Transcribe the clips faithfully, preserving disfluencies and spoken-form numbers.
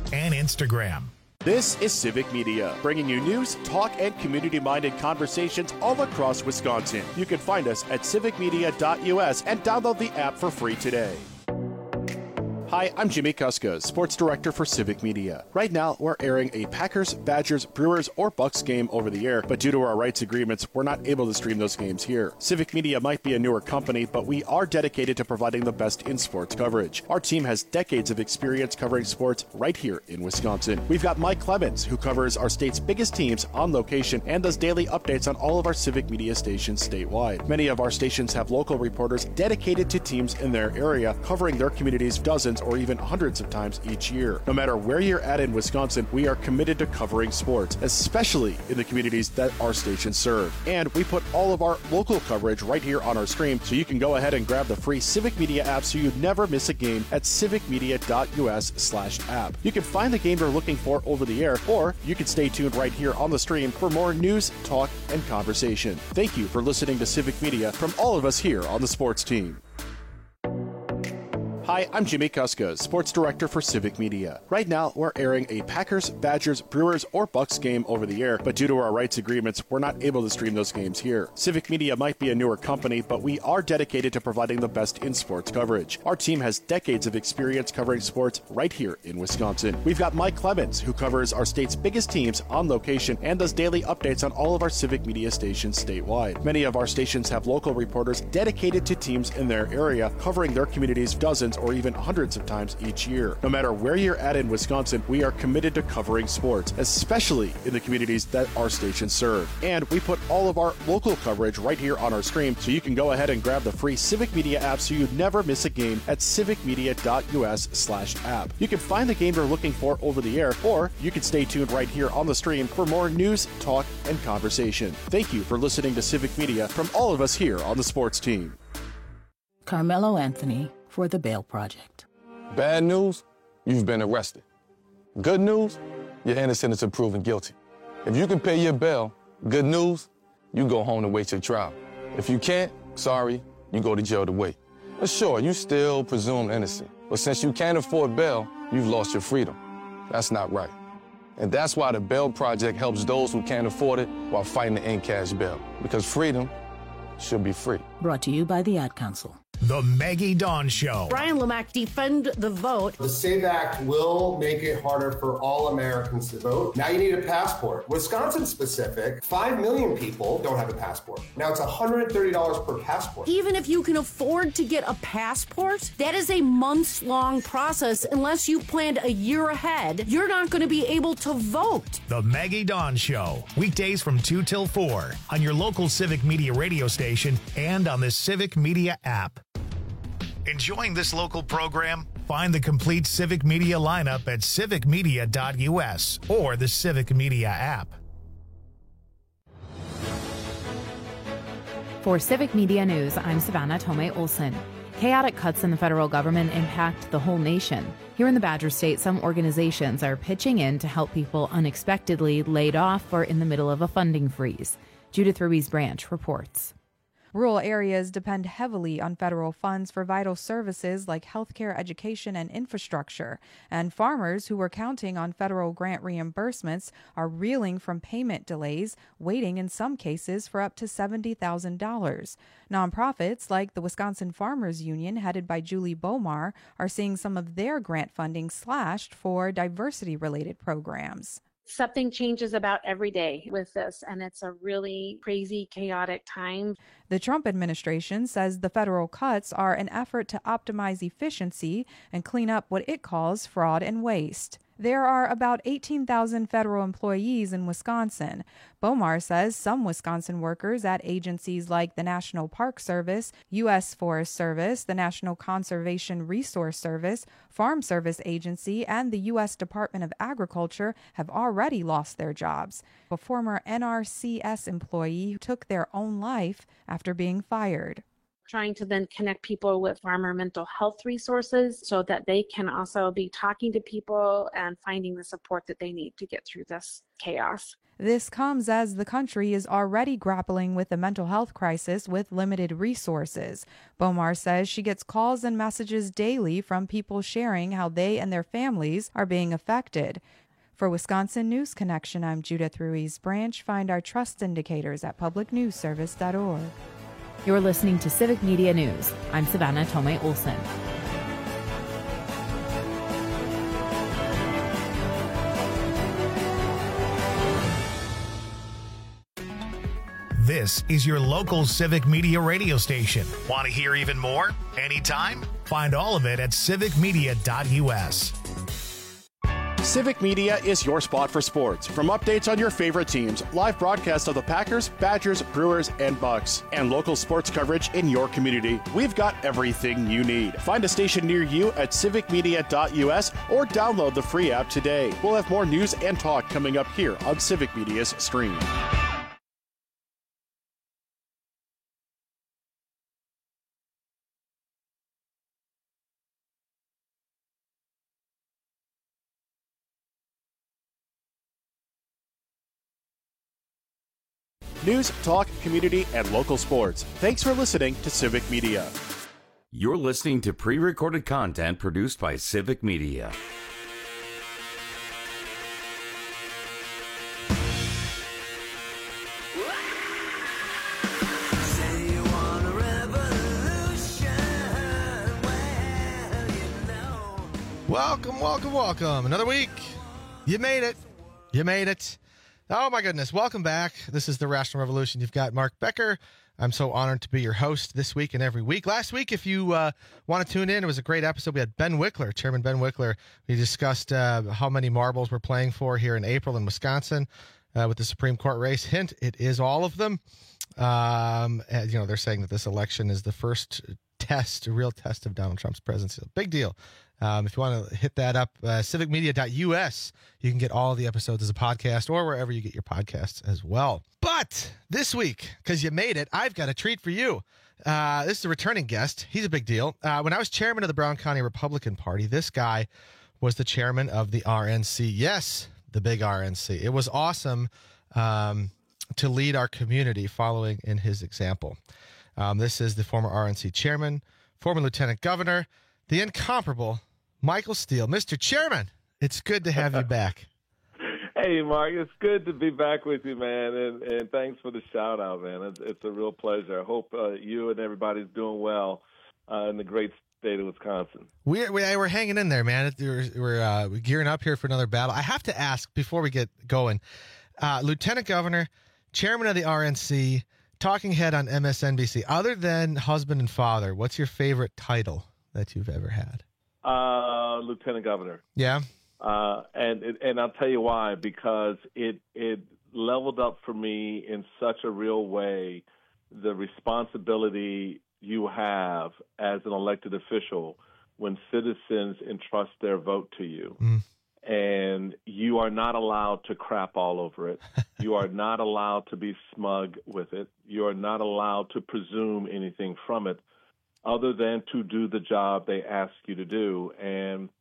and Instagram. This is Civic Media, bringing you news, talk, and community-minded conversations all across Wisconsin. You can find us at civic media dot U S and download the app for free today. Hi, I'm Jimmy Kuska, Sports Director for Civic Media. Right now, we're airing a Packers, Badgers, Brewers, or Bucks game over the air, but due to our rights agreements, we're not able to stream those games here. Civic Media might be a newer company, but we are dedicated to providing the best in sports coverage. Our team has decades of experience covering sports right here in Wisconsin. We've got Mike Clemens, who covers our state's biggest teams on location and does daily updates on all of our Civic Media stations statewide. Many of our stations have local reporters dedicated to teams in their area, covering their communities dozens or even hundreds of times each year. No matter where you're at in Wisconsin, we are committed to covering sports, especially in the communities that our stations serve. And we put all of our local coverage right here on our stream, so you can go ahead and grab the free Civic Media app so you never miss a game at civic media dot U S slash app. You can find the game you're looking for over the air, or you can stay tuned right here on the stream for more news, talk, and conversation. Thank you for listening to Civic Media from all of us here on the sports team. Hi, I'm Jimmy Kuska, Sports Director for Civic Media. Right now, we're airing a Packers, Badgers, Brewers, or Bucks game over the air, but due to our rights agreements, we're not able to stream those games here. Civic Media might be a newer company, but we are dedicated to providing the best in sports coverage. Our team has decades of experience covering sports right here in Wisconsin. We've got Mike Clemens, who covers our state's biggest teams on location and does daily updates on all of our Civic Media stations statewide. Many of our stations have local reporters dedicated to teams in their area, covering their communities dozens or even hundreds of times each year. No matter where you're at in Wisconsin, we are committed to covering sports, especially in the communities that our stations serve. And we put all of our local coverage right here on our stream, so you can go ahead and grab the free Civic Media app so you never miss a game at civic media dot U S slash app. You can find the game you're looking for over the air, or you can stay tuned right here on the stream for more news, talk, and conversation. Thank you for listening to Civic Media from all of us here on the sports team. Carmelo Anthony for the Bail Project. Bad news, you've been arrested. Good news, you're innocent until proven guilty. If you can pay your bail, good news, you go home to wait your trial. If you can't, sorry, you go to jail to wait. But sure, you still presumed innocent. But since you can't afford bail, you've lost your freedom. That's not right. And that's why the Bail Project helps those who can't afford it while fighting to end cash bail. Because freedom should be free. Brought to you by the Ad Council. The Maggie Dawn Show. Brian Lamack, defend the vote. The SAVE Act will make it harder for all Americans to vote. Now you need a passport. Wisconsin specific, five million people don't have a passport. Now it's one hundred thirty dollars per passport. Even if you can afford to get a passport, that is a months-long process. Unless you've planned a year ahead, you're not going to be able to vote. The Maggie Dawn Show. Weekdays from two till four on your local Civic Media radio station and on the Civic Media app. Enjoying this local program? Find the complete Civic Media lineup at civic media dot U S or the Civic Media app. For Civic Media News, I'm Savannah Tomei Olson. Chaotic cuts in the federal government impact the whole nation. Here in the Badger State, some organizations are pitching in to help people unexpectedly laid off or in the middle of a funding freeze. Judith Ruiz Branch reports. Rural areas depend heavily on federal funds for vital services like healthcare, education, and infrastructure. And farmers who were counting on federal grant reimbursements are reeling from payment delays, waiting in some cases for up to seventy thousand dollars. Nonprofits like the Wisconsin Farmers Union, headed by Julie Bomar, are seeing some of their grant funding slashed for diversity-related programs. Something changes about every day with this, and it's a really crazy, chaotic time. The Trump administration says the federal cuts are an effort to optimize efficiency and clean up what it calls fraud and waste. There are about eighteen thousand federal employees in Wisconsin. Bomar says some Wisconsin workers at agencies like the National Park Service, U S Forest Service, the National Conservation Resource Service, Farm Service Agency, and the U S Department of Agriculture have already lost their jobs. A former N R C S employee took their own life after being fired. trying to then connect people with farmer mental health resources so that they can also be talking to people and finding the support that they need to get through this chaos. This comes as the country is already grappling with a mental health crisis with limited resources. Bomar says she gets calls and messages daily from people sharing how they and their families are being affected. For Wisconsin News Connection, I'm Judith Ruiz Branch. Find our trust indicators at public news service dot org. You're listening to Civic Media News. I'm Savannah Tomei Olson. This is your local Civic Media radio station. Want to hear even more? Anytime? Find all of it at civic media dot u s. Civic Media is your spot for sports. From updates on your favorite teams, live broadcasts of the Packers, Badgers, Brewers, and Bucks, and local sports coverage in your community, we've got everything you need. Find a station near you at civic media dot u s or download the free app today. We'll have more news and talk coming up here on Civic Media's stream. News, talk, community, and local sports. Thanks for listening to Civic Media. You're listening to pre-recorded content produced by Civic Media. Welcome, welcome, welcome. Another week. You made it. You made it. Oh, my goodness. Welcome back. This is The Rational Revolution. You've got Mark Becker. I'm so honored to be your host this week and every week. Last week, if you uh, want to tune in, it was a great episode. We had Ben Wickler, Chairman Ben Wickler. We discussed uh, how many marbles we're playing for here in April in Wisconsin uh, with the Supreme Court race. Hint, it is all of them. Um, and, you know, they're saying that this election is the first test, a real test of Donald Trump's presidency. Big deal. Um, if you want to hit that up, uh, civic media dot u s, you can get all of the episodes as a podcast or wherever you get your podcasts as well. But this week, because you made it, I've got a treat for you. Uh, this is a returning guest. He's a big deal. Uh, when I was chairman of the Brown County Republican Party, this guy was the chairman of the R N C. Yes, the big R N C. It was awesome um, to lead our community following in his example. Um, this is the former R N C chairman, former lieutenant governor, the incomparable Michael Steele. Mister Chairman, it's good to have you back. Hey, Mark, it's good to be back with you, man, and, and thanks for the shout-out, man. It's, it's a real pleasure. I hope uh, you and everybody's doing well uh, in the great state of Wisconsin. We're, we, we're hanging in there, man. We're, we're, uh, we're gearing up here for another battle. I have to ask, before we get going, uh, Lieutenant Governor, Chairman of the R N C, talking head on M S N B C, other than husband and father, what's your favorite title that you've ever had? Uh, Lieutenant Governor. Yeah. Uh, and and I'll tell you why, because it it leveled up for me in such a real way the responsibility you have as an elected official when citizens entrust their vote to you. Mm. And you are not allowed to crap all over it. You are not allowed to be smug with it. You are not allowed to presume anything from it other than to do the job they ask you to do. And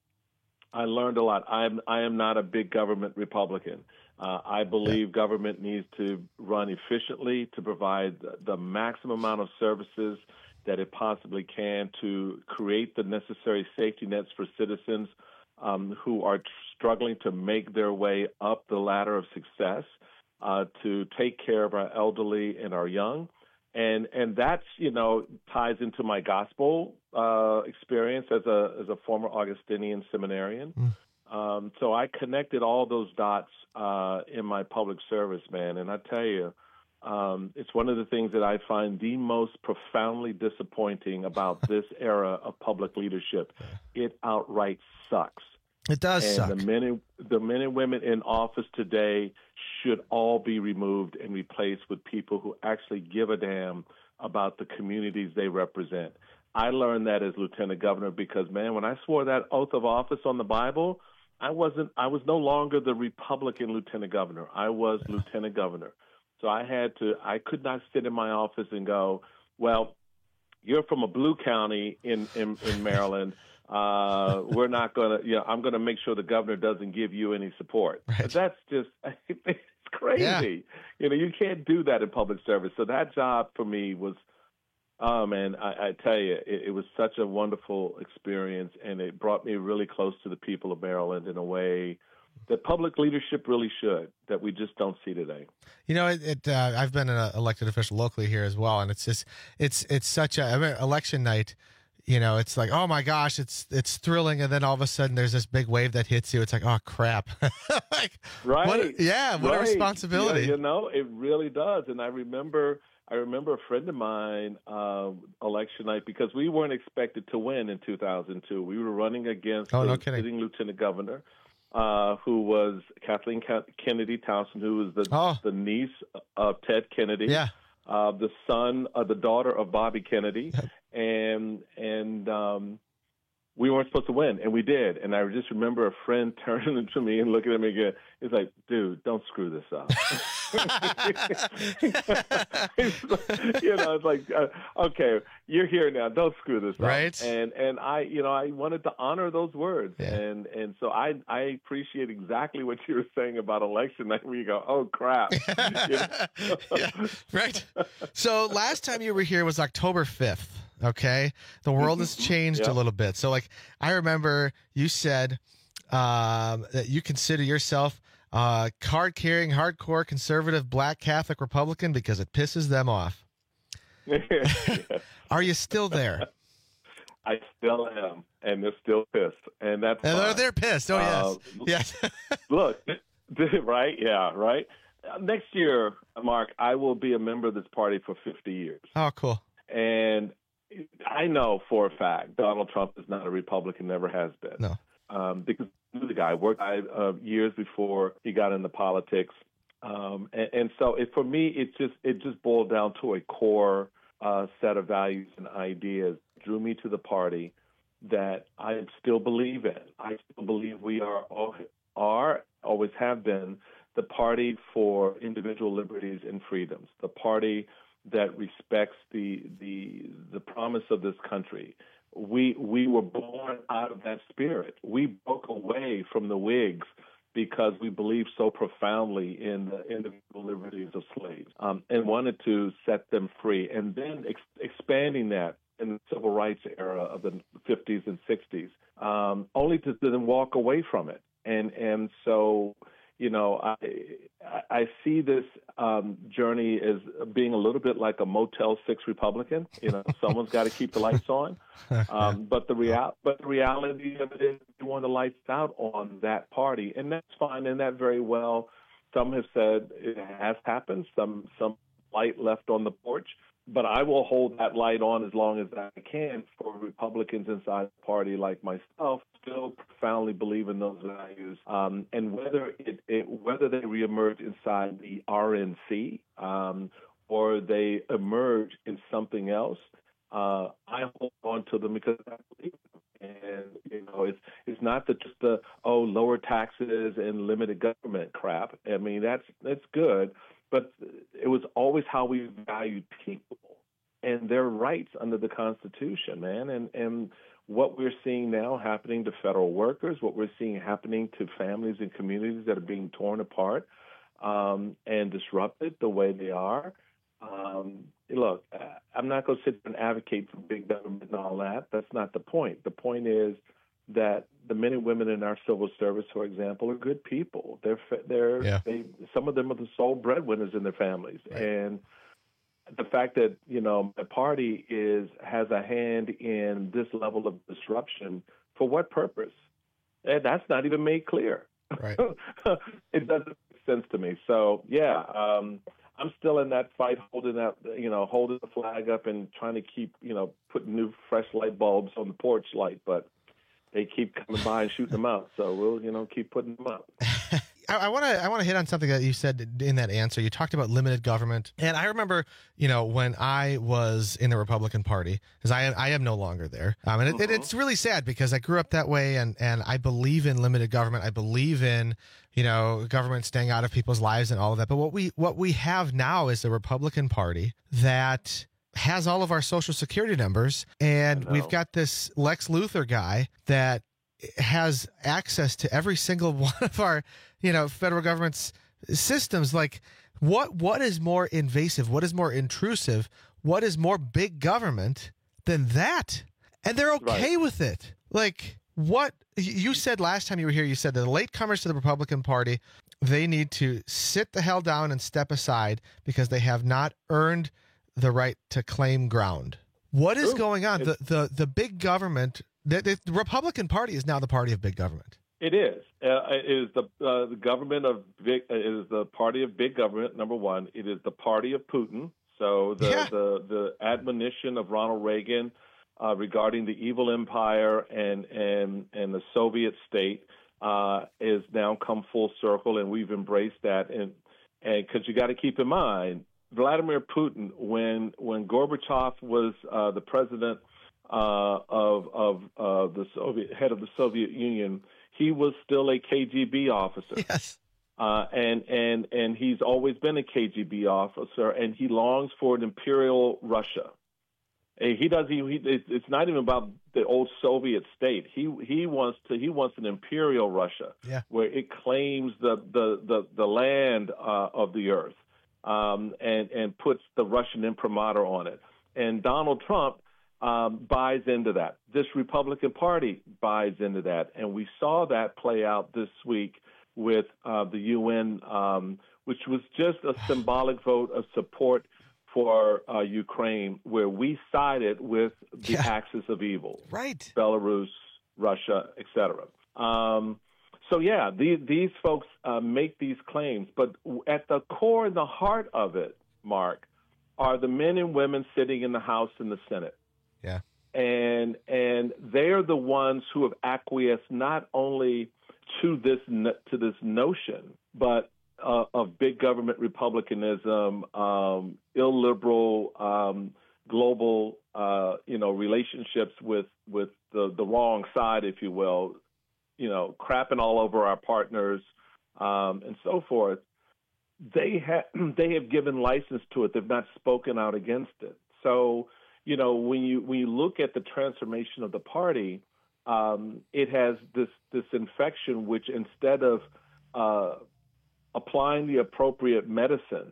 I learned a lot. I'm, I am not a big government Republican. Uh, I believe government needs to run efficiently to provide the maximum amount of services that it possibly can to create the necessary safety nets for citizens um, who are struggling to make their way up the ladder of success, uh, to take care of our elderly and our young. And and that's, you know, ties into my gospel uh, experience as a as a former Augustinian seminarian. Mm. Um, so I connected all those dots uh, in my public service, man. And I tell you, um, it's one of the things that I find the most profoundly disappointing about this era of public leadership. It outright sucks. It does and suck. The men, and, the men and women in office today should all be removed and replaced with people who actually give a damn about the communities they represent. I learned that as lieutenant governor because, man, when I swore that oath of office on the Bible, I wasn't. I was no longer the Republican lieutenant governor. I was yeah. lieutenant governor. So I had to. I could not sit in my office and go, well, you're from a blue county in, in, in Maryland. Uh, we're not going to, you know, I'm going to make sure the governor doesn't give you any support. Right. But that's just, it's crazy. Yeah. You know, you can't do that in public service. So that job for me was, oh, man, I, I tell you, it, it was such a wonderful experience, and it brought me really close to the people of Maryland in a way that public leadership really should, that we just don't see today. You know, it. it uh, I've been an elected official locally here as well, and it's just, it's it's such a, I mean, election night. You know, it's like, oh my gosh, it's it's thrilling, and then all of a sudden there's this big wave that hits you. It's like, oh crap, like, right? What, yeah, what right. a responsibility. Yeah, you know, it really does. And I remember, I remember a friend of mine, uh, election night, because we weren't expected to win in two thousand two. We were running against oh, the no kidding. sitting lieutenant governor, uh, who was Kathleen Kennedy Townsend, who was the oh. the niece of Ted Kennedy. Yeah. Uh, the son, uh, the daughter of Bobby Kennedy, and and um, we weren't supposed to win, and we did. And I just remember a friend turning to me and looking at me again. He's like, "Dude, don't screw this up." You know, it's like, uh, okay, you're here now. Don't screw this up. Right. And and I, you know, I wanted to honor those words, yeah. and and so I I appreciate exactly what you were saying about election night, where you go, oh crap. You know? Yeah, right. So last time you were here was October fifth. Okay, the world has changed yep. a little bit. So, like, I remember you said um, that you consider yourself uh, card-carrying, hardcore, conservative, black Catholic Republican because it pisses them off. Are you still there? I still am, and they're still pissed, and that's and fine. They're pissed. Oh yes, uh, yes. Look, right? Yeah, right. Uh, next year, Mark, I will be a member of this party for fifty years. Oh, cool. And I know for a fact Donald Trump is not a Republican, never has been. No. Um, because the guy worked uh, years before he got into politics. Um, and, and so it, for me, it just it just boiled down to a core uh, set of values and ideas drew me to the party that I still believe in. I still believe we are, are always have been, the party for individual liberties and freedoms, the party that respects the the the promise of this country. We we were born out of that spirit. We broke away from the Whigs because we believed so profoundly in the individual liberties of slaves um, and wanted to set them free. And then ex- expanding that in the civil rights era of the fifties and sixties, um, only to then walk away from it. And and so, you know, I I see this um, journey as being a little bit like a Motel six Republican. You know, someone's got to keep the lights on. Um, but the real but the reality of it is you want the lights out on that party, and that's fine. And that very well, some have said it has happened. Some some light left on the porch. But I will hold that light on as long as I can for Republicans inside the party like myself, still profoundly believe in those values. Um, and whether it, it whether they reemerge inside the R N C um, or they emerge in something else, uh, I hold on to them because I believe in them. And you know, it's it's not the, just the oh lower taxes and limited government crap. I mean that's that's good. But it was always how we valued people and their rights under the Constitution, man. And and what we're seeing now happening to federal workers, what we're seeing happening to families and communities that are being torn apart um, and disrupted the way they are. Um, look, I'm not going to sit and advocate for big government and all that. That's not the point. The point is that the men and women in our civil service, for example, are good people. They're they're yeah. they some of them are the sole breadwinners in their families, right. And the fact that you know the party is has a hand in this level of disruption for what purpose? And that's not even made clear. Right. It doesn't make sense to me. So yeah, um, I'm still in that fight, holding that you know holding the flag up and trying to keep you know putting new fresh light bulbs on the porch light, but they keep coming by and shooting them out. So we'll, you know, keep putting them up. I want to I want to hit on something that you said in that answer. You talked about limited government. And I remember, you know, when I was in the Republican Party, because I, I am no longer there. Um, and it, it, it's really sad because I grew up that way and, and I believe in limited government. I believe in, you know, government staying out of people's lives and all of that. But what we what we have now is the Republican Party that has all of our social security numbers, and we've got this Lex Luthor guy that has access to every single one of our, you know, federal government's systems. Like, what what is more invasive? What is more intrusive? What is more big government than that? And they're okay right. with it. Like, what you said last time you were here, you said that the latecomers to the Republican Party, they need to sit the hell down and step aside because they have not earned the right to claim ground. What is True. going on? The, the the big government, the, the Republican Party is now the party of big government. It is. Uh, it is the uh, the government of big. It is the party of big government. Number one, it is the party of Putin. So the yeah. the, the admonition of Ronald Reagan uh, regarding the evil empire and and and the Soviet state uh, is now come full circle, and we've embraced that. And and because you got to keep in mind, Vladimir Putin, when when Gorbachev was uh, the president uh, of of uh, the Soviet head of the Soviet Union, he was still a K G B officer. Yes. Uh, and and and he's always been a K G B officer, and he longs for an imperial Russia. And he does. He, he it's not even about the old Soviet state. He he wants to. He wants an imperial Russia, yeah. where it claims the the the, the land uh, of the earth, um, and and puts the Russian imprimatur on it. And Donald Trump um, buys into that. This Republican Party buys into that, and we saw that play out this week with uh, the U N, um, which was just a symbolic vote of support for uh, Ukraine, where we sided with the yeah. axis of evil, right? Belarus, Russia, et cetera. Um, so, yeah, these, these folks uh, make these claims, but at the core and the heart of it, Mark, are the men and women sitting in the House and the Senate. Yeah. And and they're the ones who have acquiesced not only to this to this notion, but uh, of big government republicanism, um, illiberal um, global, uh, you know, relationships with with the, the wrong side, if you will, you know, crapping all over our partners um, and so forth. They have they have given license to it. They've not spoken out against it. So, you know, when you when you look at the transformation of the party, um, it has this this infection, which instead of uh, applying the appropriate medicine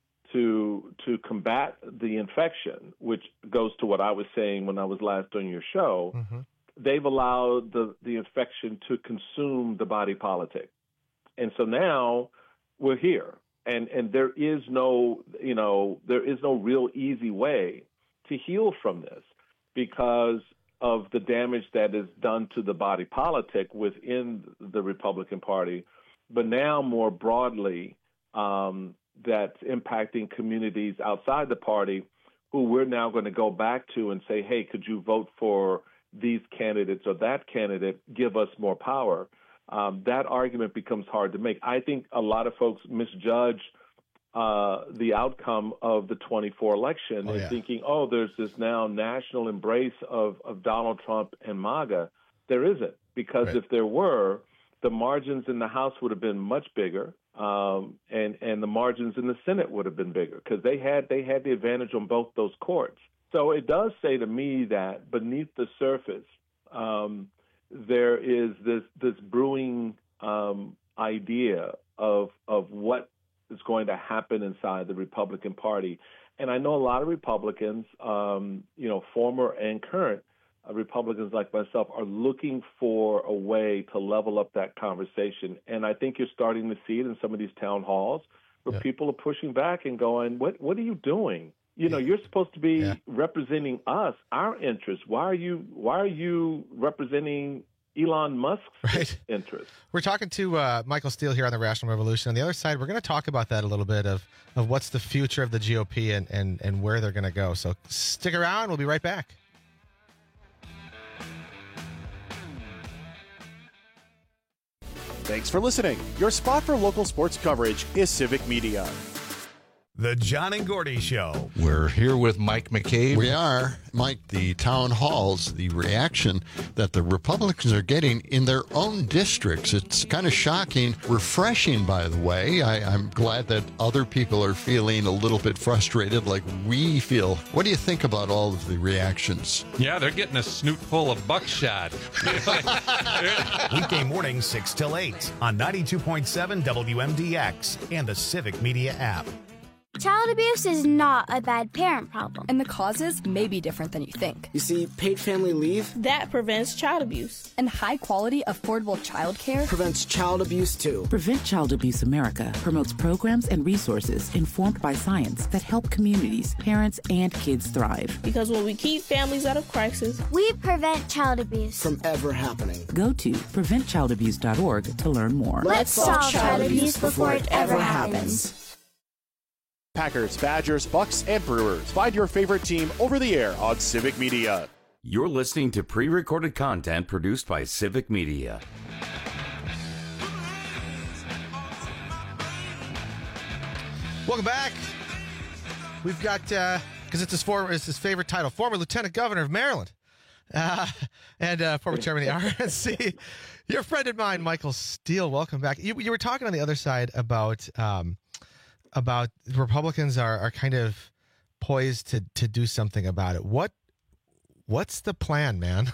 to to combat the infection, which goes to what I was saying when I was last on your show, mm-hmm. they've allowed the the infection to consume the body politic, and so now we're here, and and there is no you know there is no real easy way to heal from this because of the damage that is done to the body politic within the Republican Party, but now more broadly um, that's impacting communities outside the party who we're now going to go back to and say, hey, could you vote for these candidates or that candidate, give us more power? Um, that argument becomes hard to make. I think a lot of folks misjudge Uh, the outcome of the twenty-four election oh, and yeah. thinking, oh, there's this now national embrace of, of Donald Trump and MAGA. There isn't, because right. if there were, the margins in the House would have been much bigger, um, and and the margins in the Senate would have been bigger because they had they had the advantage on both those courts. So it does say to me that beneath the surface, um, there is this this brewing um, idea of of what is going to happen inside the Republican Party. And I know a lot of Republicans, um, you know, former and current uh, Republicans like myself, are looking for a way to level up that conversation. And I think you're starting to see it in some of these town halls where yeah. people are pushing back and going, what what are you doing? You know, you're supposed to be yeah. representing us, our interests. Why are you why are you representing Elon Musk's right. interest? We're talking to uh, Michael Steele here on the Rational Revolution. On the other side, we're going to talk about that a little bit of, of what's the future of the G O P and, and, and where they're going to go. So stick around. We'll be right back. Thanks for listening. Your spot for local sports coverage is Civic Media. The John and Gordy Show. We're here with Mike McCabe. We are. Mike, the town halls, the reaction that the Republicans are getting in their own districts, it's kind of shocking, refreshing, by the way. I, I'm glad that other people are feeling a little bit frustrated like we feel. What do you think about all of the reactions? Yeah, they're getting a snoot full of buckshot. Weekday mornings, six till eight on ninety-two point seven W M D X and the Civic Media app. Child abuse is not a bad parent problem. And the causes may be different than you think. You see, paid family leave, that prevents child abuse. And high-quality, affordable child care prevents child abuse, too. Prevent Child Abuse America promotes programs and resources informed by science that help communities, parents, and kids thrive. Because when we keep families out of crisis, we prevent child abuse from ever happening. Go to prevent child abuse dot org to learn more. Let's solve child abuse before it ever happens. Packers, Badgers, Bucks, and Brewers. Find your favorite team over the air on Civic Media. You're listening to pre-recorded content produced by Civic Media. Welcome back. We've got, because uh, it's his former, it's his favorite title, former Lieutenant Governor of Maryland, uh, and uh, former Chairman of the R N C. Your friend of mine, Michael Steele. Welcome back. You, you were talking on the other side about. Um, about Republicans are, are kind of poised to, to do something about it. What what's the plan, man?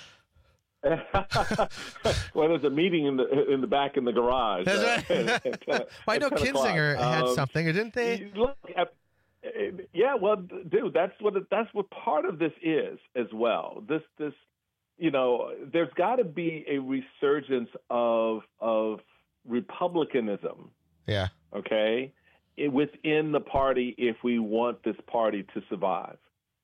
Well, there's a meeting in the in the back in the garage. That's uh, right. at, at, well, I know Kinzinger had um, something, didn't they? Look, at, yeah, well, dude, that's what it, that's what part of this is as well. This this, you know, there's got to be a resurgence of of republicanism. Yeah. Okay. Within the party, if we want this party to survive,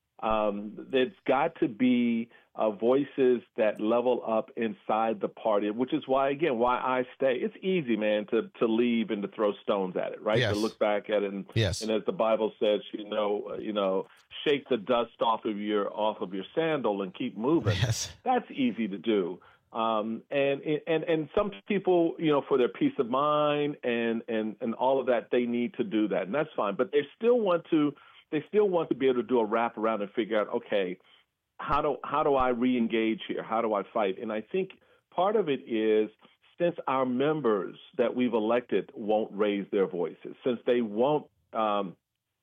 um, there's got to be uh, voices that level up inside the party, which is why, again, why I stay. It's easy, man, to, to leave and to throw stones at it, right? Yes. To look back at it, and, yes. and as the Bible says, you know, you know, shake the dust off of your off of your sandal and keep moving. Yes. That's easy to do. Um, and, and, and some people, you know, for their peace of mind and, and, and all of that, they need to do that, and that's fine. But they still want to, they still want to be able to do a wrap around and figure out, okay, how do, how do I re-engage here? How do I fight? And I think part of it is, since our members that we've elected won't raise their voices, since they won't, um,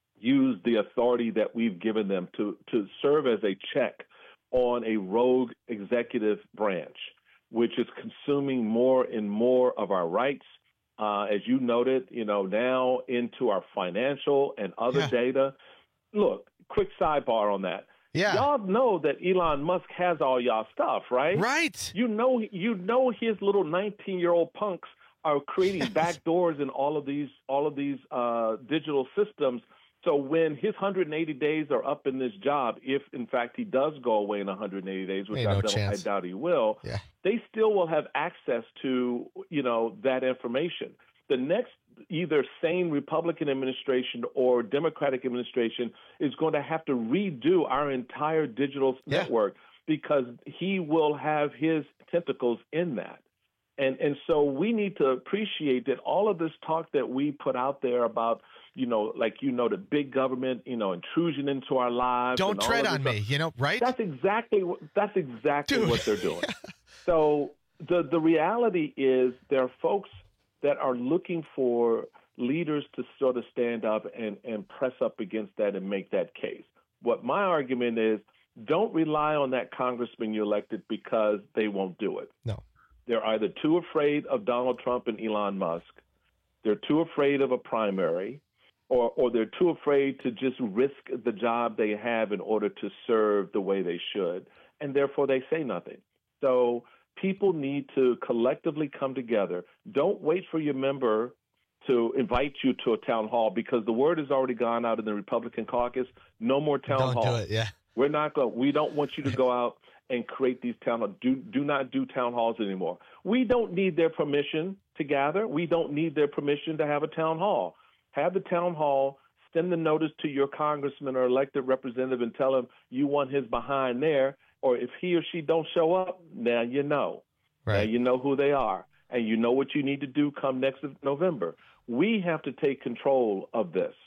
use the authority that we've given them to, to serve as a check on a rogue executive branch, which is consuming more and more of our rights, uh, as you noted, you know, now into our financial and other yeah. data. Look, quick sidebar on that. Yeah. Y'all know that Elon Musk has all y'all stuff, right? Right. You know, you know his little nineteen-year-old punks are creating yes. back doors in all of these, all of these uh, digital systems. So when his one hundred eighty days are up in this job, if in fact he does go away in one hundred eighty days, which Ain't I, no don't, I chance. doubt he will, yeah. they still will have access to, you know, that information. The next either sane Republican administration or Democratic administration is going to have to redo our entire digital yeah. network, because he will have his tentacles in that. And and so we need to appreciate that all of this talk that we put out there about, you know, like, you know, the big government, you know, intrusion into our lives. Don't and all tread of on this me, stuff, you know, right? That's exactly what, that's exactly Dude. what they're doing. So the the reality is there are folks that are looking for leaders to sort of stand up and, and press up against that and make that case. What my argument is, don't rely on that congressman you elected, because they won't do it. No. They're either too afraid of Donald Trump and Elon Musk, they're too afraid of a primary, or, or they're too afraid to just risk the job they have in order to serve the way they should, and therefore they say nothing. So people need to collectively come together. Don't wait for your member to invite you to a town hall, because the word has already gone out in the Republican caucus. No more town Don't halls. do it, yeah. We're not going. We don't want you to go out and create these town halls. Do do not do town halls anymore. We don't need their permission to gather. We don't need their permission to have a town hall. Have the town hall. Send the notice to your congressman or elected representative and tell him you want his behind there. Or if he or she don't show up, now you know. Right. Now you know who they are, and you know what you need to do come next November. We have to take control of this.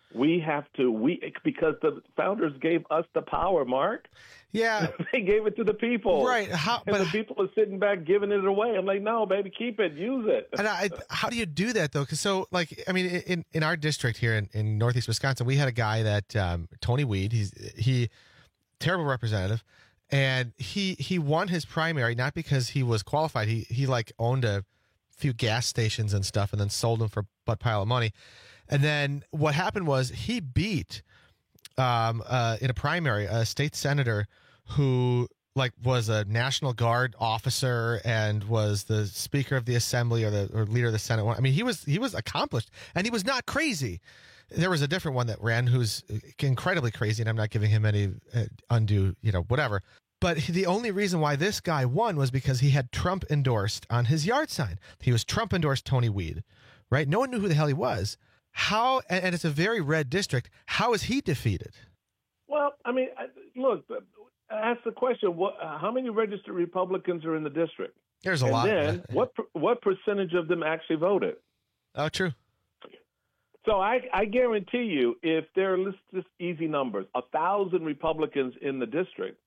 We have to, we because the founders gave us the power, Mark. Yeah. They gave it to the people. Right. How, and but the people are sitting back giving it away. I'm like, no, baby, keep it, use it. And I, how do you do that, though? Because so, like, I mean, in, in our district here in, in Northeast Wisconsin, we had a guy that, um, Tony Weed, he's, he, terrible representative, and he, he won his primary, not because he was qualified. He, he like, owned a few gas stations and stuff and then sold them for a butt pile of money. And then what happened was he beat um, uh, in a primary a state senator who like was a National Guard officer and was the Speaker of the Assembly or the or leader of the Senate. I mean, he was he was accomplished and he was not crazy. There was a different one that ran who's incredibly crazy, and I'm not giving him any uh, undue, you know, whatever. But the only reason why this guy won was because he had Trump endorsed on his yard sign. He was Trump endorsed Tony Weed, right? No one knew who the hell he was. How, and it's a very red district. How is he defeated? Well, I mean, look, ask the question: what? How many registered Republicans are in the district? There's a and lot. Then, what what percentage of them actually voted? Oh, true. So I, I guarantee you, if there are let's just easy numbers, a thousand Republicans in the district,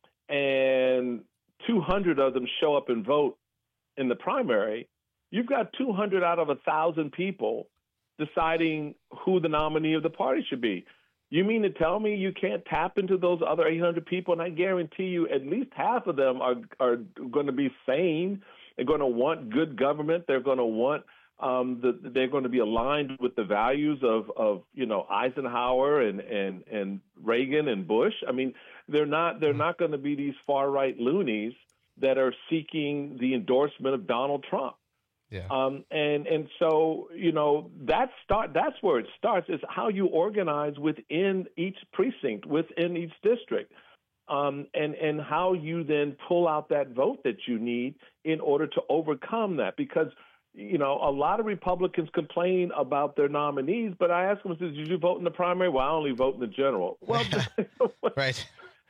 and two hundred of them show up and vote in the primary, you've got two hundred out of a thousand people deciding who the nominee of the party should be. You mean to tell me you can't tap into those other eight hundred people? And I guarantee you at least half of them are are going to be sane. They're going to want good government. They're going to want um, the, they're going to be aligned with the values of, of you know, Eisenhower and, and, and Reagan and Bush. I mean, they're not they're not going to be these far right loonies that are seeking the endorsement of Donald Trump. Yeah. Um, and and so, you know, that start that's where it starts, is how you organize within each precinct, within each district, um, and, and how you then pull out that vote that you need in order to overcome that. Because, you know, a lot of Republicans complain about their nominees, but I ask them, did you vote in the primary? Well, I only vote in the general. Well, right.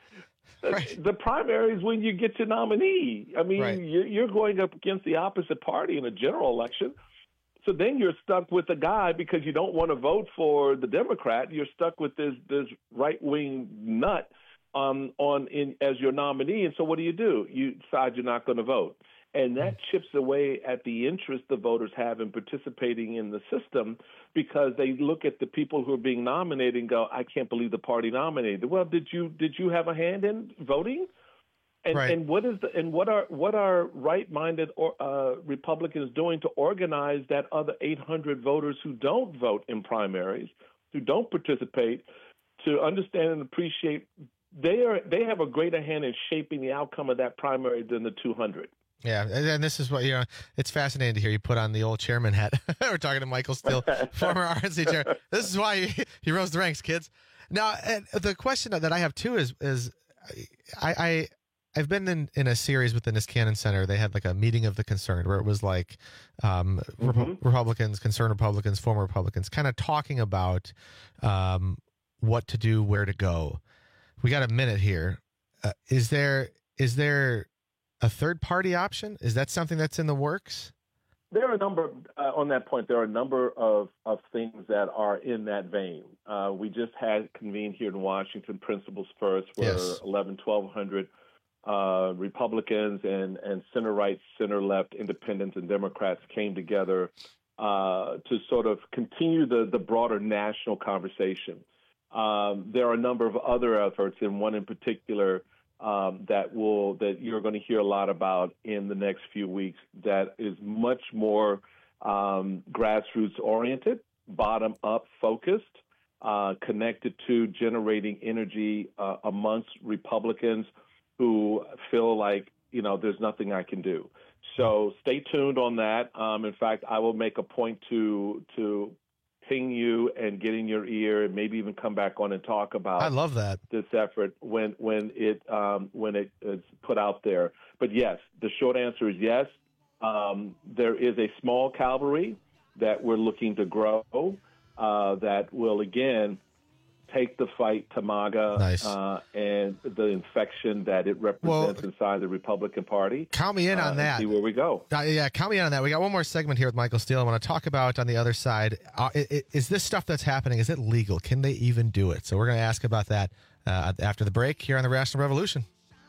Right. The primary is when you get your nominee. I mean, right. you're going up against the opposite party in a general election. So then you're stuck with a guy because you don't want to vote for the Democrat. You're stuck with this this right-wing nut um, on in as your nominee. And so what do you do? You decide you're not going to vote. And that chips away at the interest the voters have in participating in the system, because they look at the people who are being nominated and go, I can't believe the party nominated. Well, did you did you have a hand in voting? And right. and what is the and what are what are right-minded or, uh, Republicans doing to organize that other eight hundred voters who don't vote in primaries, who don't participate, to understand and appreciate they are they have a greater hand in shaping the outcome of that primary than the two hundred. Yeah, and this is what, you know, it's fascinating to hear you put on the old chairman hat. We're talking to Michael Steele, former R N C chair. This is why he, he rose the ranks, kids. Now, the question that I have, too, is is I, I, I've been in, in a series with the Niskanen Center. They had like a meeting of the concerned where it was like um, mm-hmm. Rep- Republicans, concerned Republicans, former Republicans, kind of talking about um, what to do, where to go. We got a minute here. Uh, is there is there... a third party option? Is that something that's in the works? There are a number, uh, on that point, there are a number of, of things that are in that vein. Uh, we just had convened here in Washington Principles First, where yes. eleven, twelve hundred uh, Republicans and, and center-right, center-left, independents, and Democrats came together uh, to sort of continue the, the broader national conversation. Um, there are a number of other efforts, and one in particular Um, that will that you're going to hear a lot about in the next few weeks, that is much more um, grassroots oriented, bottom up focused, uh, connected to generating energy uh, amongst Republicans who feel like, you know, there's nothing I can do. So stay tuned on that. Um, in fact, I will make a point to to ping you and get in your ear, and maybe even come back on and talk about I love that. this effort when when it um, when it is put out there. But yes, the short answer is yes. Um, there is a small cavalry that we're looking to grow uh, that will again take the fight to MAGA Nice. uh, and the infection that it represents Well, inside the Republican Party. Count me in uh, on that. And see where we go. Uh, yeah, count me in on that. We got one more segment here with Michael Steele. I want to talk about on the other side. Uh, i- i- is this stuff that's happening, is it legal? Can they even do it? So we're going to ask about that uh, after the break here on the Rational Revolution.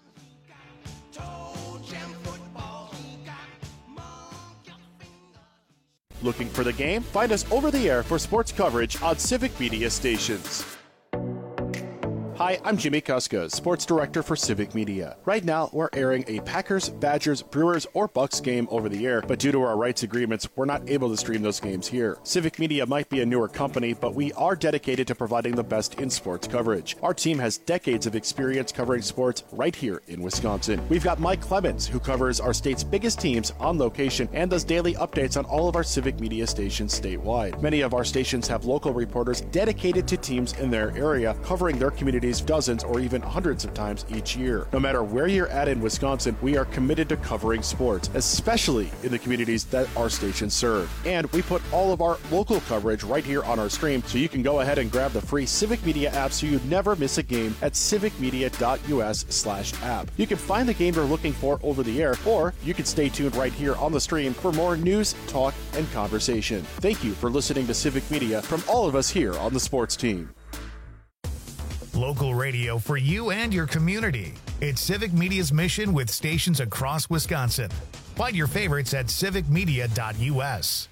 Looking for the game? Find us over the air for sports coverage on Civic Media stations. Hi, I'm Jimmy Kuska, Sports Director for Civic Media. Right now, we're airing a Packers, Badgers, Brewers, or Bucks game over the air, but due to our rights agreements, we're not able to stream those games here. Civic Media might be a newer company, but we are dedicated to providing the best in sports coverage. Our team has decades of experience covering sports right here in Wisconsin. We've got Mike Clemens, who covers our state's biggest teams on location and does daily updates on all of our Civic Media stations statewide. Many of our stations have local reporters dedicated to teams in their area, covering their communities dozens or even hundreds of times each year. No matter where you're at in Wisconsin, we are committed to covering sports, especially in the communities that our stations serve. And we put all of our local coverage right here on our stream, so you can go ahead and grab the free Civic Media app so you never miss a game at civicmedia.us slash app. You can find the game you're looking for over the air, or you can stay tuned right here on the stream for more news, talk, and conversation. Thank you for listening to Civic Media from all of us here on the sports team. Local radio for you and your community. It's Civic Media's mission with stations across Wisconsin. Find your favorites at civic media dot u s.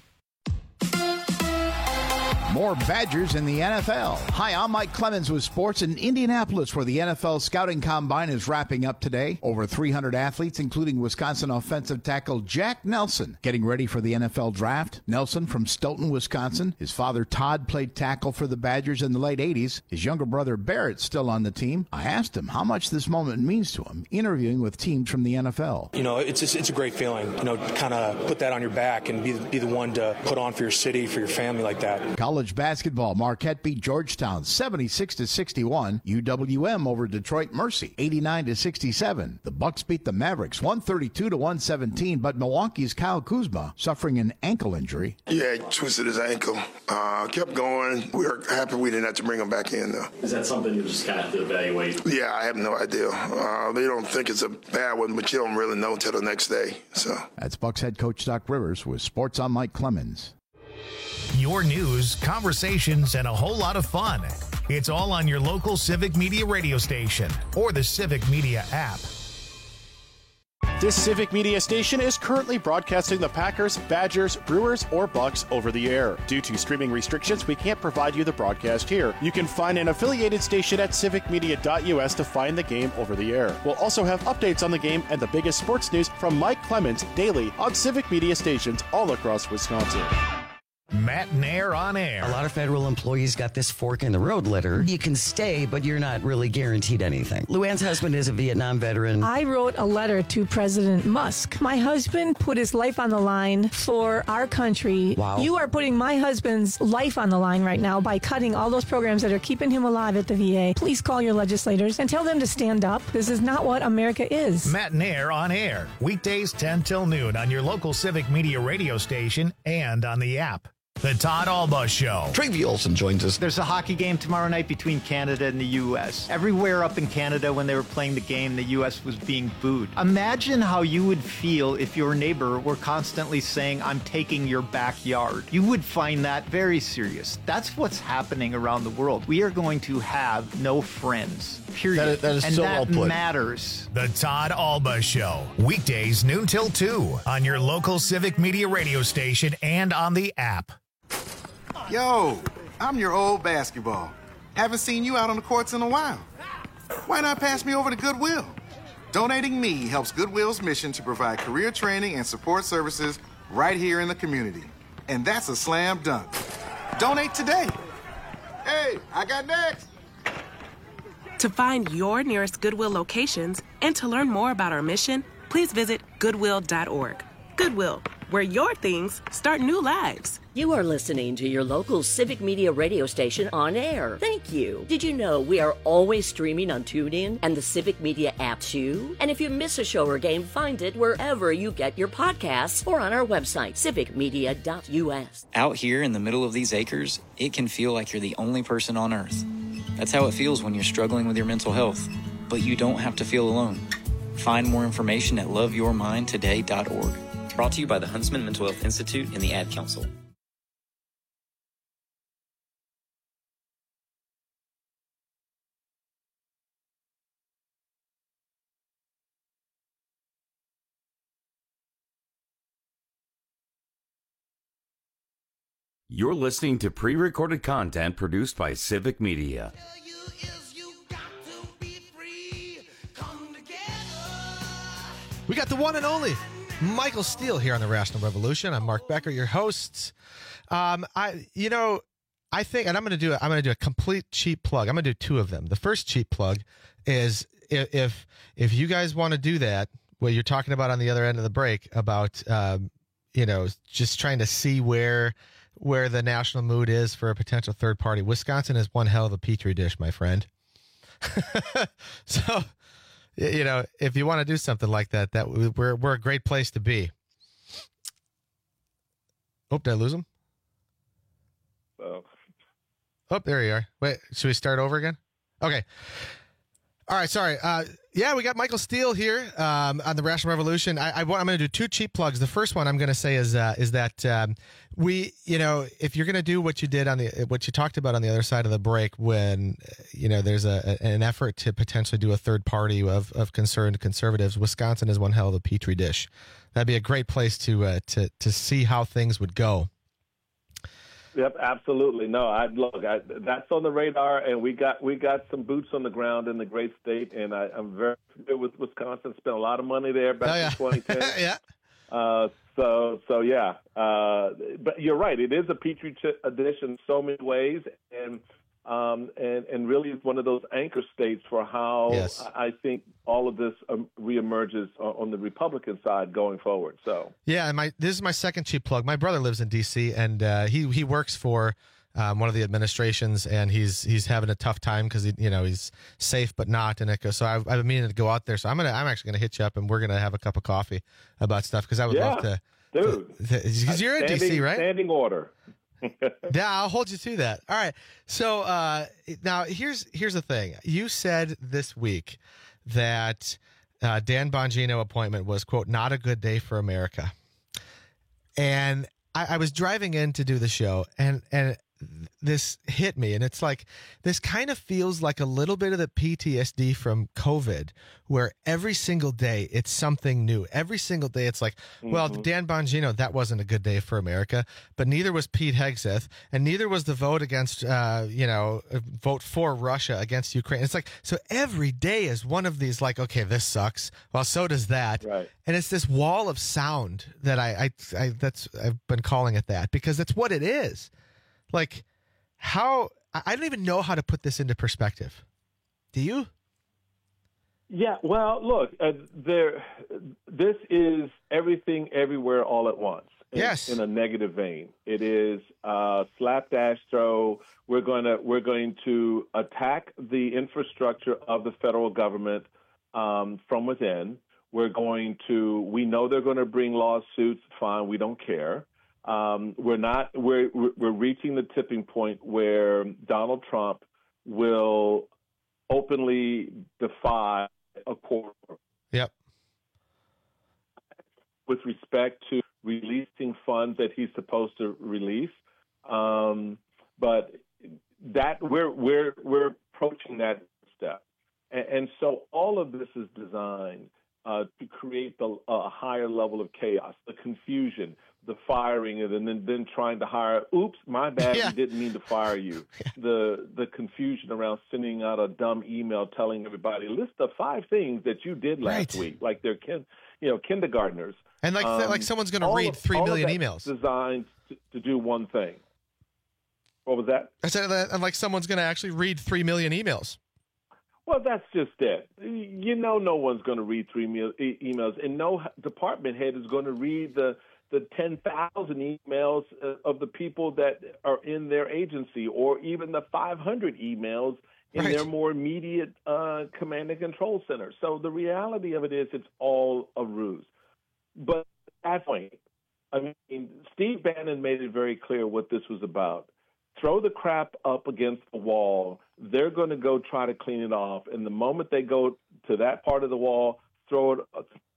More Badgers in the N F L. Hi, I'm Mike Clemens with sports in Indianapolis, where the N F L Scouting Combine is wrapping up today. Over three hundred athletes, including Wisconsin offensive tackle Jack Nelson, getting ready for the N F L Draft. Nelson from Stoughton, Wisconsin. His father, Todd, played tackle for the Badgers in the late eighties. His younger brother, Barrett, still on the team. I asked him how much this moment means to him, interviewing with teams from the N F L. You know, it's it's, it's a great feeling, you know, to kind of put that on your back and be, be the one to put on for your city, for your family like that. College basketball, Marquette beat Georgetown seventy-six to sixty-one. U W M over Detroit Mercy eighty-nine to sixty-seven. The Bucks beat the Mavericks one thirty-two to one seventeen, but Milwaukee's Kyle Kuzma suffering an ankle injury. Yeah, he twisted his ankle. Uh, kept going. We were happy we didn't have to bring him back in, though. Is that something you just kind of have to evaluate? Yeah, I have no idea. Uh, they don't think it's a bad one, but you don't really know until the next day. So That's Bucks head coach Doc Rivers with Sports on Mike Clemens. Your news, conversations, and a whole lot of fun. It's all on your local Civic Media radio station or the Civic Media app. This Civic Media station is currently broadcasting the Packers, Badgers, Brewers, or Bucks over the air. Due to streaming restrictions, we can't provide you the broadcast here. You can find an affiliated station at civic media dot u s to find the game over the air. We'll also have updates on the game and the biggest sports news from Mike Clemens daily on Civic Media stations all across Wisconsin. Matt Nair on air. A lot of federal employees got this fork in the road letter. You can stay, but you're not really guaranteed anything. Luann's husband is a Vietnam veteran. I wrote a letter to President Musk. My husband put his life on the line for our country. Wow. You are putting my husband's life on the line right now by cutting all those programs that are keeping him alive at the V A. Please call your legislators and tell them to stand up. This is not what America is. Matt Nair on air. Weekdays ten till noon on your local Civic Media radio station and on the app. The Todd Alba Show. Travie Olson joins us. There's a hockey game tomorrow night between Canada and the U S. Everywhere up in Canada when they were playing the game, the U S was being booed. Imagine how you would feel if your neighbor were constantly saying, I'm taking your backyard. You would find that very serious. That's what's happening around the world. We are going to have no friends. Period. That is, that is and so that well put. matters. The Todd Alba Show. Weekdays noon till two on your local Civic Media radio station and on the app. Yo, I'm your old basketball. Haven't seen you out on the courts in a while. Why not pass me over to Goodwill? Donating me helps Goodwill's mission to provide career training and support services right here in the community. And that's a slam dunk. Donate today. Hey, I got next. To find your nearest Goodwill locations and to learn more about our mission, please visit goodwill dot org. Goodwill, where your things start new lives. You are listening to your local Civic Media radio station on air. Thank you. Did you know we are always streaming on TuneIn and the Civic Media app too? And if you miss a show or game, find it wherever you get your podcasts or on our website, civic media dot u s. Out here in the middle of these acres, it can feel like you're the only person on Earth. That's how it feels when you're struggling with your mental health. But you don't have to feel alone. Find more information at love your mind today dot org. Brought to you by the Huntsman Mental Health Institute and the Ad Council. You're listening to pre-recorded content produced by Civic Media. We got the one and only Michael Steele here on the Rational Revolution. I'm Mark Becker, your host. Um, I, you know, I think, and I'm going to do, a, I'm going to do a complete cheap plug. I'm going to do two of them. The first cheap plug is if if you guys want to do that, what you're talking about on the other end of the break about, um, you know, just trying to see where where the national mood is for a potential third party. Wisconsin is one hell of a petri dish, my friend. So, you know, if you want to do something like that, that we're we're a great place to be. Oh, did I lose him? Oh, oh, there you are. Wait, should we start over again? Okay. All right, sorry. Uh, yeah, we got Michael Steele here um, on the Rational Revolution. I, I want, I'm going to do two cheap plugs. The first one I'm going to say is uh, is that um, we, you know, if you're going to do what you did on the what you talked about on the other side of the break, when you know there's a, an effort to potentially do a third party of of concerned conservatives, Wisconsin is one hell of a petri dish. That'd be a great place to uh, to to see how things would go. Yep, absolutely. No, I look, I, that's on the radar, and we got we got some boots on the ground in the great state, and I, I'm very familiar with Wisconsin. Spent a lot of money there back oh, yeah. in twenty ten. yeah. Uh, so so yeah, uh, but you're right. It is a petri dish in so many ways, and um, and and really it's one of those anchor states for how yes. I think all of this um, reemerges on the Republican side going forward. So yeah, and my this is my second cheap plug. My brother lives in D C and uh, he he works for um, one of the administrations, and he's he's having a tough time because he you know he's safe but not. And it goes, so I've, I've been meaning to go out there. So I'm gonna I'm actually gonna hit you up, and we're gonna have a cup of coffee about stuff because I would yeah, love to. Dude, because you're in standing, D C, right? Standing order. Yeah, I'll hold you to that. All right. So uh, now here's here's the thing. You said this week that uh, Dan Bongino appointment was, quote, not a good day for America. And I, I was driving in to do the show, and and this hit me, and it's like this kind of feels like a little bit of the P T S D from COVID, where every single day it's something new. Every single day it's like, mm-hmm. well, Dan Bongino, that wasn't a good day for America, but neither was Pete Hegseth, and neither was the vote against, uh, you know, vote for Russia against Ukraine. It's like, so every day is one of these, like, okay, this sucks. Well, so does that. Right. And it's this wall of sound that I, I, I that's I've been calling it that because that's what it is. Like, how I don't even know how to put this into perspective. Do you? Yeah. Well, look, uh, there. This is everything, everywhere, all at once. In, yes. In a negative vein, it is uh, slapdash throw. We're going to we're going to attack the infrastructure of the federal government um, from within. We're going to. We know they're going to bring lawsuits. Fine. We don't care. Um, we're not. We're we're reaching the tipping point where Donald Trump will openly defy a court. Yep. With respect to releasing funds that he's supposed to release, um, but that we're we're we're approaching that step, and, and so all of this is designed uh, to create the, a higher level of chaos, the confusion, the firing, and then then trying to hire. Oops, my bad. Yeah. We didn't mean to fire you. The the confusion around sending out a dumb email telling everybody list the five things that you did last right. week, like they're kin, you know, kindergartners. And like um, like someone's going to read of, three million of emails. Designed to, to do one thing. What was that? I said that, and like someone's going to actually read three million emails. Well, that's just it. You know, no one's going to read three me- e- emails, and no department head is going to read the the ten thousand emails of the people that are in their agency, or even the five hundred emails in right. their more immediate uh, command and control center. So the reality of it is it's all a ruse. But at that point, I mean, Steve Bannon made it very clear what this was about. throw the crap up against the wall. They're going to go try to clean it off. And the moment they go to that part of the wall, throw it.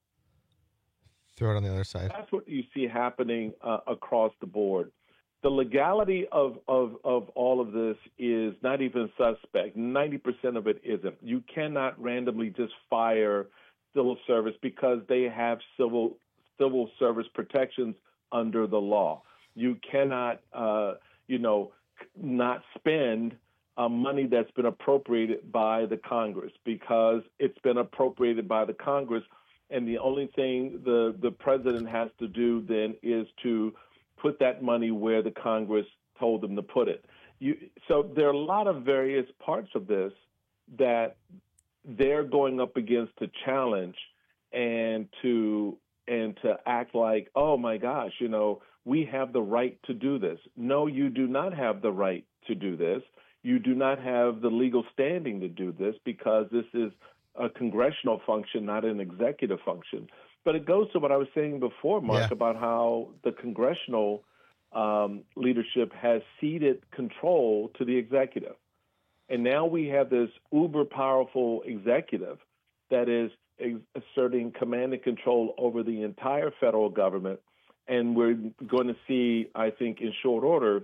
Throw it on the other side. That's what you see happening uh, across the board. The legality of, of, of all of this is not even suspect. ninety percent of it isn't. You cannot randomly just fire civil service because they have civil civil service protections under the law. You cannot, uh, you know, not spend uh, money that's been appropriated by the Congress because it's been appropriated by the Congress. And the only thing the, the president has to do then is to put that money where the Congress told them to put it. You, so there are a lot of various parts of this that they're going up against to challenge and to and to act like, oh, my gosh, you know, we have the right to do this. No, you do not have the right to do this. You do not have the legal standing to do this because this is a congressional function, not an executive function. But it goes to what I was saying before, Mark, yeah. about how the congressional um, leadership has ceded control to the executive. And now we have this uber powerful executive that is ex- asserting command and control over the entire federal government. And we're going to see, I think, in short order,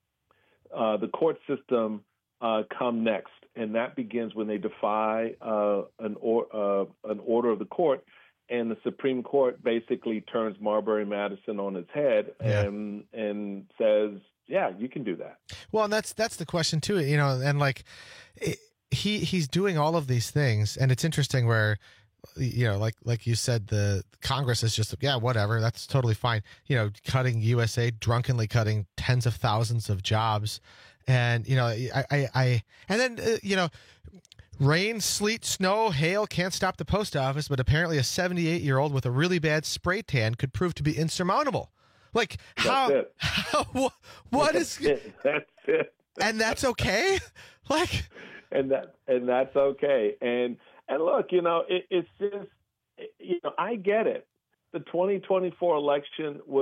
uh, the court system uh, come next. And that begins when they defy uh, an, or, uh, an order of the court. And the Supreme Court basically turns Marbury Madison on its head yeah. and and says, "Yeah, you can do that." Well, and that's that's the question too, you know. And like, it, he he's doing all of these things, and it's interesting where, you know, like like you said, the Congress is just yeah, whatever, that's totally fine. You know, cutting U S A, drunkenly cutting tens of thousands of jobs, and you know, I I, I and then uh, you know. Rain, sleet, snow, hail can't stop the post office, but apparently a seventy-eight-year-old with a really bad spray tan could prove to be insurmountable. Like, how, that's it. how what, what that's is it. That's it. And that's okay? Like, and that and that's okay. And and look, you know, it, it's just, you know, I get it. The twenty twenty-four election was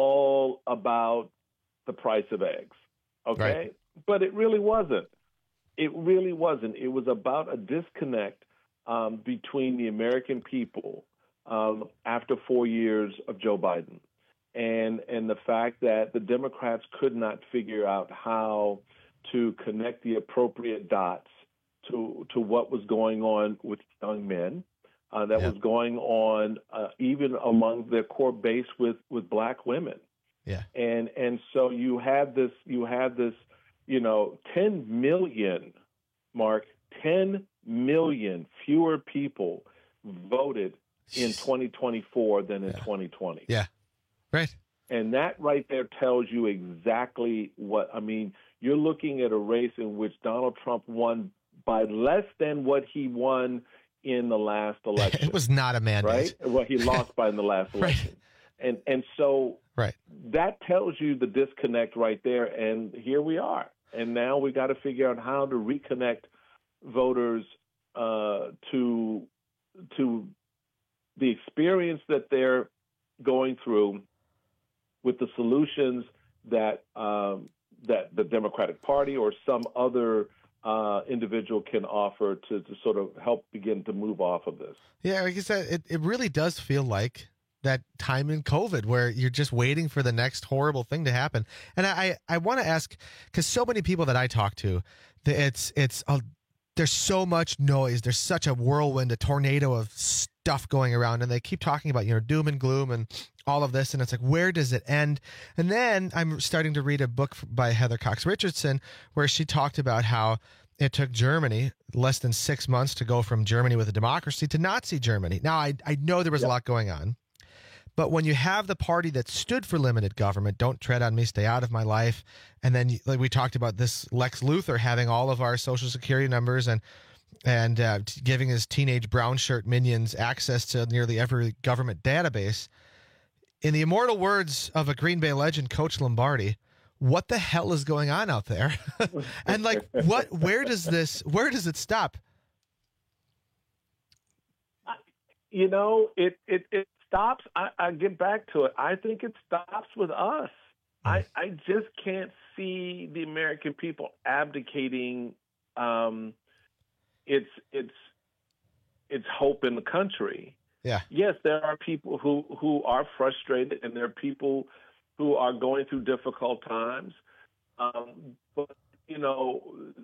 all about the price of eggs, okay? Right. But it really wasn't. It really wasn't. It was about a disconnect um, between the American people um, after four years of Joe Biden and and the fact that the Democrats could not figure out how to connect the appropriate dots to to what was going on with young men, uh, that yeah. was going on uh, even among their core base with, with black women. Yeah. And and so you had this you had this you know, ten million, Mark, ten million fewer people voted in twenty twenty-four than in yeah. twenty twenty. Yeah, right. And that right there tells you exactly what, I mean, you're looking at a race in which Donald Trump won by less than what he won in the last election. It was not a mandate. Right? Well, he lost by in the last election. Right. And, and so right. that tells you the disconnect right there. And here we are. And now we got to figure out how to reconnect voters uh, to to the experience that they're going through with the solutions that um, that the Democratic Party or some other uh, individual can offer to, to sort of help begin to move off of this. Yeah, like I said, it, it really does feel like that time in COVID where you're just waiting for the next horrible thing to happen. And I, I want to ask, because so many people that I talk to, it's, it's, a, there's so much noise. There's such a whirlwind, a tornado of stuff going around. And they keep talking about, you know, doom and gloom and all of this. And it's like, where does it end? And then I'm starting to read a book by Heather Cox Richardson, where she talked about how it took Germany less than six months to go from Germany with a democracy to Nazi Germany. Now, I, I know there was yep. a lot going on. But when you have the party that stood for limited government, don't tread on me, stay out of my life, and then like we talked about this Lex Luthor having all of our social security numbers and and uh, giving his teenage brown shirt minions access to nearly every government database. In the immortal words of a Green Bay legend, Coach Lombardi, what the hell is going on out there? And like, what? Where does this? Where does it stop? You know, it it it. stops. I, I get back to it. I think it stops with us. I, I just can't see the American people abdicating um, its its its hope in the country. Yeah. Yes, there are people who, who are frustrated, and there are people who are going through difficult times. Um, but you know,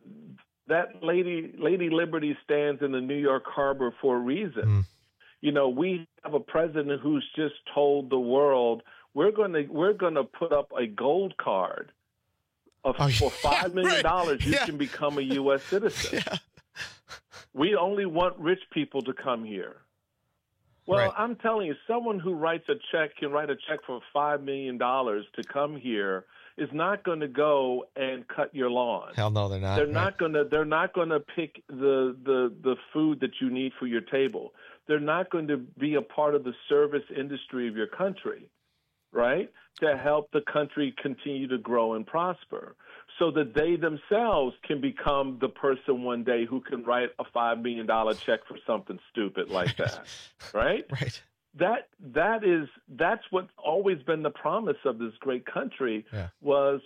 that lady Lady Liberty stands in the New York Harbor for a reason. Mm. You know, we have a president who's just told the world we're going to we're going to put up a gold card of, oh, for five yeah, million dollars. right. You yeah. can become a U S citizen. Yeah. We only want rich people to come here. Well, Right. I'm telling you, someone who writes a check can write a check for five million dollars to come here is not going to go and cut your lawn. Hell no, they're not. They're right. not going to. They're not going to pick the, the the food that you need for your table. They're not going to be a part of the service industry of your country, right? To help the country continue to grow and prosper, so that they themselves can become the person one day who can write a five million dollar check for something stupid like that, right? Right. That that is that's what's always been the promise of this great country Yeah. was,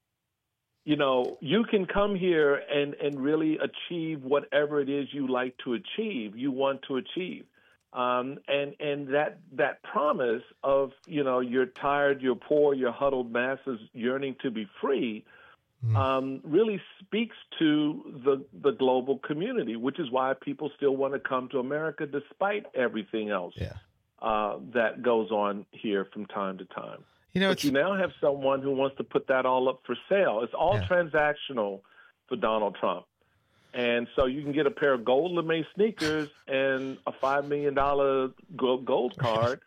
you know, you can come here and, and really achieve whatever it is you like to achieve, you want to achieve. Um, and and that that promise of, you know, you're tired, you're poor, you're huddled masses yearning to be free Mm. um, really speaks to the the global community, which is why people still want to come to America despite everything else Yeah. uh, that goes on here from time to time. You know, but it's, you now have someone who wants to put that all up for sale. It's all Yeah. transactional for Donald Trump. And so you can get a pair of gold lame sneakers and a five million dollars gold card,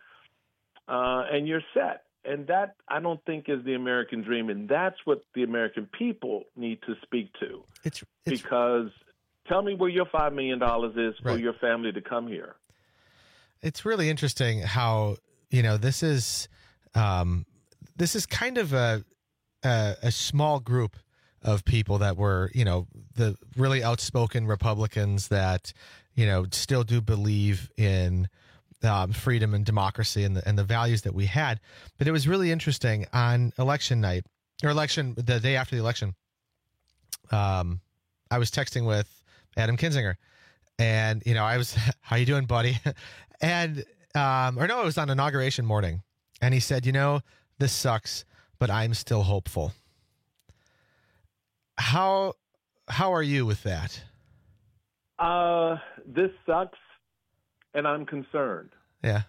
uh, and you're set. And that, I don't think, is the American dream. And that's what the American people need to speak to. It's, it's Because tell me where your five million dollars is for Right. your family to come here. It's really interesting how, you know, this is um, this is kind of a, a a small group of people that were, you know, the really outspoken Republicans that, you know, still do believe in um, freedom and democracy and the, and the values that we had. But it was really interesting on election night or election, the day after the election. Um, I was texting with Adam Kinzinger and, you know, I was, how you doing, buddy? And, um, or no, it was on inauguration morning. And he said, you know, this sucks, but I'm still hopeful. How, how are you with that? Uh, this sucks, and I'm concerned. Yeah.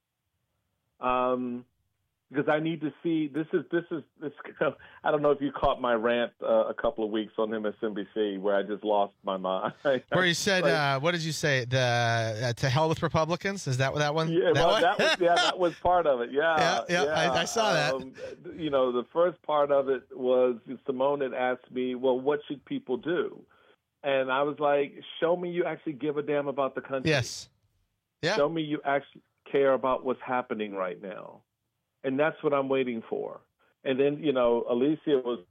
Um, because I need to see. This is this is this. I don't know if you caught my rant uh, a couple of weeks on M S N B C where I just lost my mind. Where you said, like, uh, what did you say? The uh, to hell with Republicans? Is that what that one? Yeah, that well, one? that was yeah, that was part of it. Yeah, Yeah, yeah, I- I saw that. Um, you know, the first part of it was Simone had asked me, "Well, what should people do?" And I was like, "Show me you actually give a damn about the country. Yes. Yeah. Show me you actually care about what's happening right now." And that's what I'm waiting for. And then, you know, Alicia was,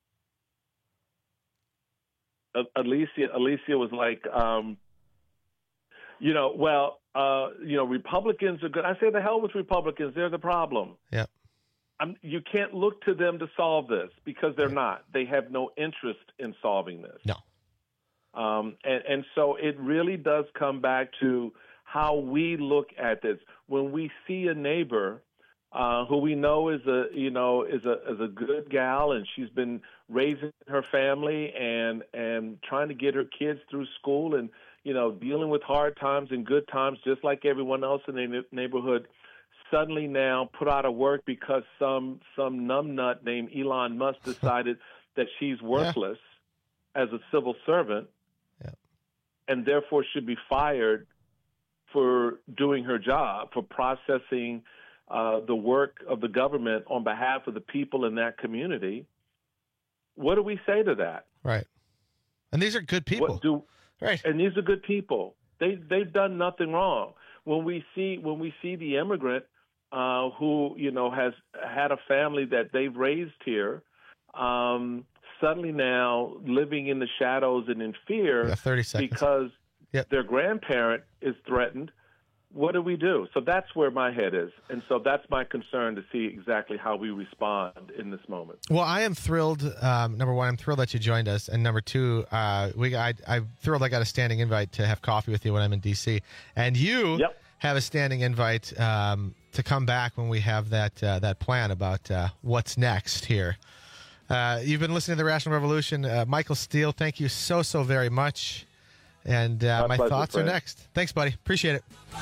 uh, Alicia, Alicia was like, um, you know, well, uh, you know, Republicans are good. I say the hell with Republicans. They're the problem. Yeah. I'm, you can't look to them to solve this because they're not. They have no interest in solving this. No. Um, and, and so it really does come back to how we look at this. When we see a neighbor uh, who we know is a, you know, is a is a good gal, and she's been raising her family and and trying to get her kids through school, and you know, dealing with hard times and good times, just like everyone else in the neighborhood. Suddenly now put out of work because some some numbnut named Elon Musk decided that she's worthless yeah. as a civil servant, yeah. and therefore should be fired for doing her job, for processing uh, the work of the government on behalf of the people in that community. What do we say to that? Right. And these are good people. What do, right. And these are good people. They they've done nothing wrong. When we see when we see the immigrant uh, who you know has had a family that they've raised here, um, suddenly now living in the shadows and in fear yeah, thirty seconds. because yep. their grandparent is threatened, what do we do? So that's where my head is. And so that's my concern, to see exactly how we respond in this moment. Well, I am thrilled. Um, number one, I'm thrilled that you joined us. And number two, uh, we I, I'm thrilled I got a standing invite to have coffee with you when I'm in D C. And you yep. have a standing invite um, to come back when we have that, uh, that plan about uh, what's next here. Uh, you've been listening to The Rational Revolution. Uh, Michael Steele, thank you so, so very much. And uh, my, my pleasure, thoughts friend. are next. Thanks, buddy. Appreciate it.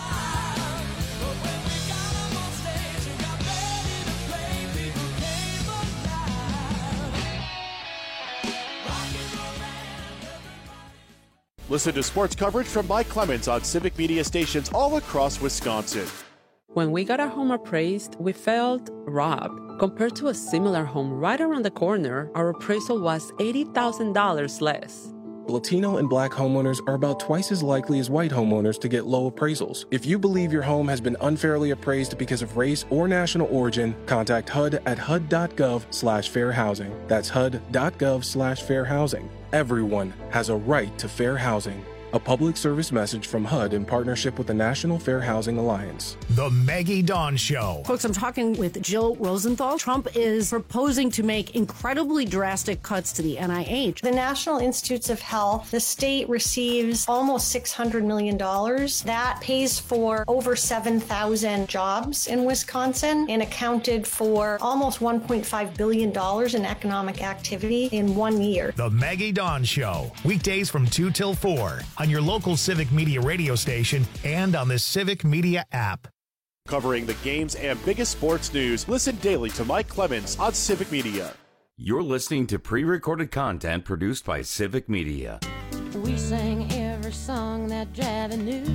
Listen to sports coverage from Mike Clemens on Civic Media stations all across Wisconsin. When we got our home appraised, we felt robbed. Compared to a similar home right around the corner, our appraisal was eighty thousand dollars less. Latino and Black homeowners are about twice as likely as white homeowners to get low appraisals. If you believe your home has been unfairly appraised because of race or national origin, contact H U D at H U D dot gov slash fair housing. That's H U D dot gov slash fair housing. Everyone has a right to fair housing. A public service message from H U D in partnership with the National Fair Housing Alliance. The Maggie Dawn Show. Folks, I'm talking with Jill Rosenthal. Trump is proposing to make incredibly drastic cuts to the N I H. The National Institutes of Health, the state receives almost six hundred million dollars. That pays for over seven thousand jobs in Wisconsin and accounted for almost one point five billion dollars in economic activity in one year. The Maggie Dawn Show. Weekdays from two till four. On your local Civic Media radio station and on the Civic Media app. Covering the games and biggest sports news, listen daily to Mike Clemens on Civic Media. You're listening to pre-recorded content produced by Civic Media. We sang every song that Javi knew.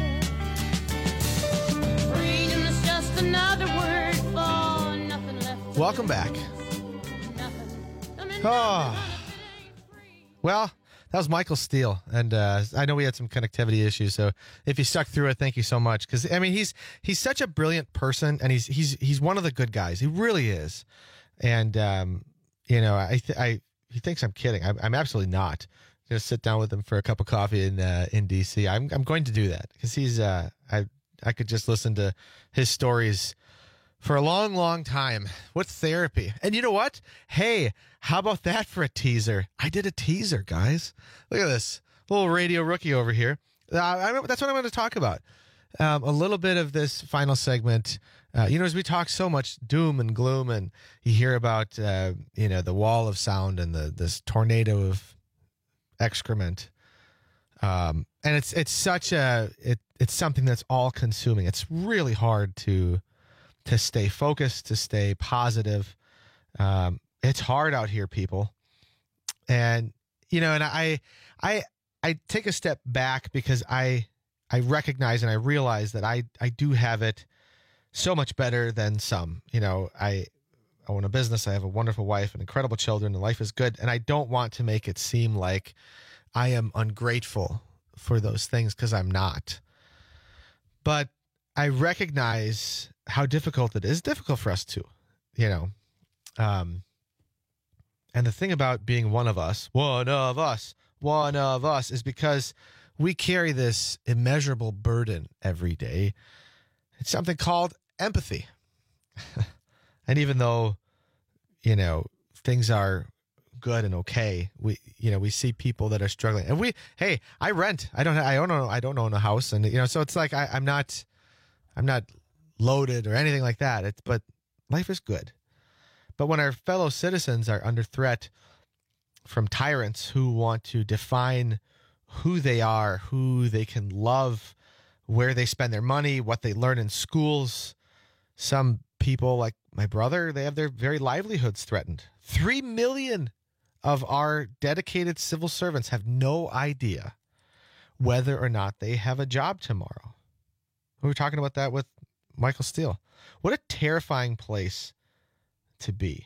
Freedom is just another word for nothing left. Welcome back. Oh. Well, that was Michael Steele, and uh, I know we had some connectivity issues. So if you stuck through it, thank you so much. Because I mean, he's he's such a brilliant person, and he's he's he's one of the good guys. He really is. And um, you know, I th- I he thinks I'm kidding. I'm, I'm absolutely not. I'm gonna sit down with him for a cup of coffee in uh, in D C. I'm I'm going to do that because he's uh I I could just listen to his stories for a long, long time. What's therapy? And you know what? Hey, how about that for a teaser? I did a teaser, guys. Look at this. Little radio rookie over here. Uh, I, that's what I'm going to talk about. Um, a little bit of this final segment. Uh, you know, as we talk so much doom and gloom, and you hear about, uh, you know, the wall of sound and the this tornado of excrement. Um, and it's it's such a, it it's something that's all consuming. It's really hard to to stay focused, to stay positive. Um, it's hard out here, people. And, you know, and I, I, I take a step back because I, I recognize and I realize that I, I do have it so much better than some. You know, I own a business. I have a wonderful wife and incredible children, and life is good. And I don't want to make it seem like I am ungrateful for those things, because I'm not. But I recognize how difficult it is. It's difficult for us too, you know. Um, and the thing about being one of us, one of us, one of us, is because we carry this immeasurable burden every day. It's something called empathy. And even though, you know, things are good and okay, we, you know, we see people that are struggling, and we, hey, I rent. I don't, I don't know, I don't own a house, and you know, so it's like I, I'm not, I'm not loaded or anything like that. It's, but life is good. But when our fellow citizens are under threat from tyrants who want to define who they are, who they can love, where they spend their money, what they learn in schools, some people like my brother, they have their very livelihoods threatened. Three million of our dedicated civil servants have no idea whether or not they have a job tomorrow. We were talking about that with Michael Steele. What a terrifying place to be.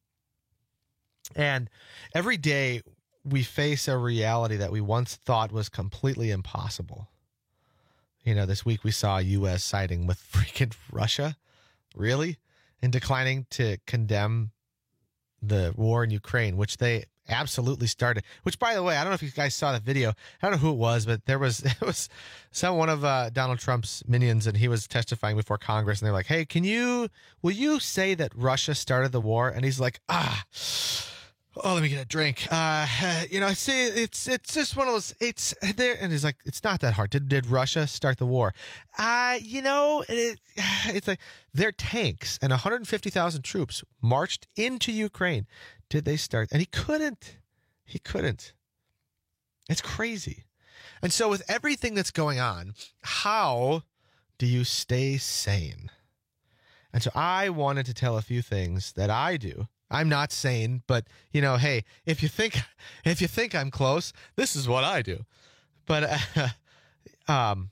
And every day we face a reality that we once thought was completely impossible. You know, this week we saw U S siding with freaking Russia. Really? And declining to condemn the war in Ukraine, which they absolutely started. Which, by the way, I don't know if you guys saw the video. I don't know who it was, but there was it was some one of uh, Donald Trump's minions, and he was testifying before Congress, and they're like, "Hey, can you will you say that Russia started the war?" And he's like, "Ah, oh, let me get a drink. Uh, you know, see, it's it's just one of those. It's there." And he's like, "It's not that hard. Did did Russia start the war? Uh, you know, it, it's like their tanks and one hundred fifty thousand troops marched into Ukraine. Did they start?" And he couldn't. He couldn't. It's crazy. And so with everything that's going on, how do you stay sane? And so I wanted to tell a few things that I do. I'm not sane, but you know, hey, if you think if you think I'm close, this is what I do. But uh, um,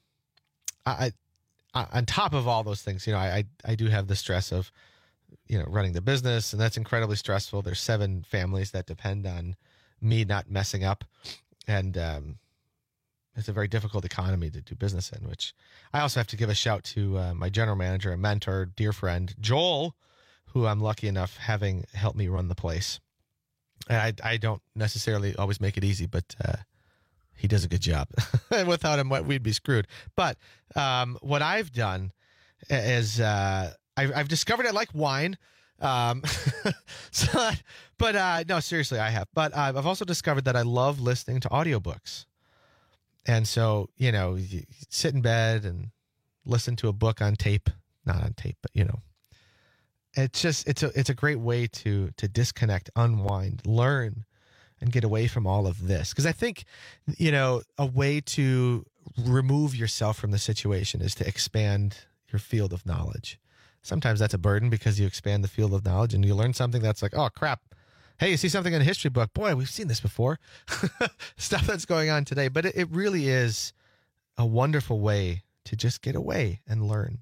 I, I, on top of all those things, you know, I, I I do have the stress of, you know, running the business, and that's incredibly stressful. There's seven families that depend on me not messing up, and um, it's a very difficult economy to do business in. Which I also have to give a shout to uh, my general manager, a mentor, dear friend, Joel, who I'm lucky enough having helped me run the place. And I I don't necessarily always make it easy, but uh, he does a good job. Without him, we'd be screwed. But um, what I've done is uh, I've, I've discovered I like wine. Um, so, but uh, no, seriously, I have. But uh, I've also discovered that I love listening to audiobooks. And so, you know, you sit in bed and listen to a book on tape, not on tape, but, you know, it's just, it's a, it's a great way to, to disconnect, unwind, learn, and get away from all of this. Because I think, you know, a way to remove yourself from the situation is to expand your field of knowledge. Sometimes that's a burden because you expand the field of knowledge and you learn something that's like, oh, crap. Hey, you see something in a history book. Boy, we've seen this before. Stuff that's going on today. But it, it really is a wonderful way to just get away and learn.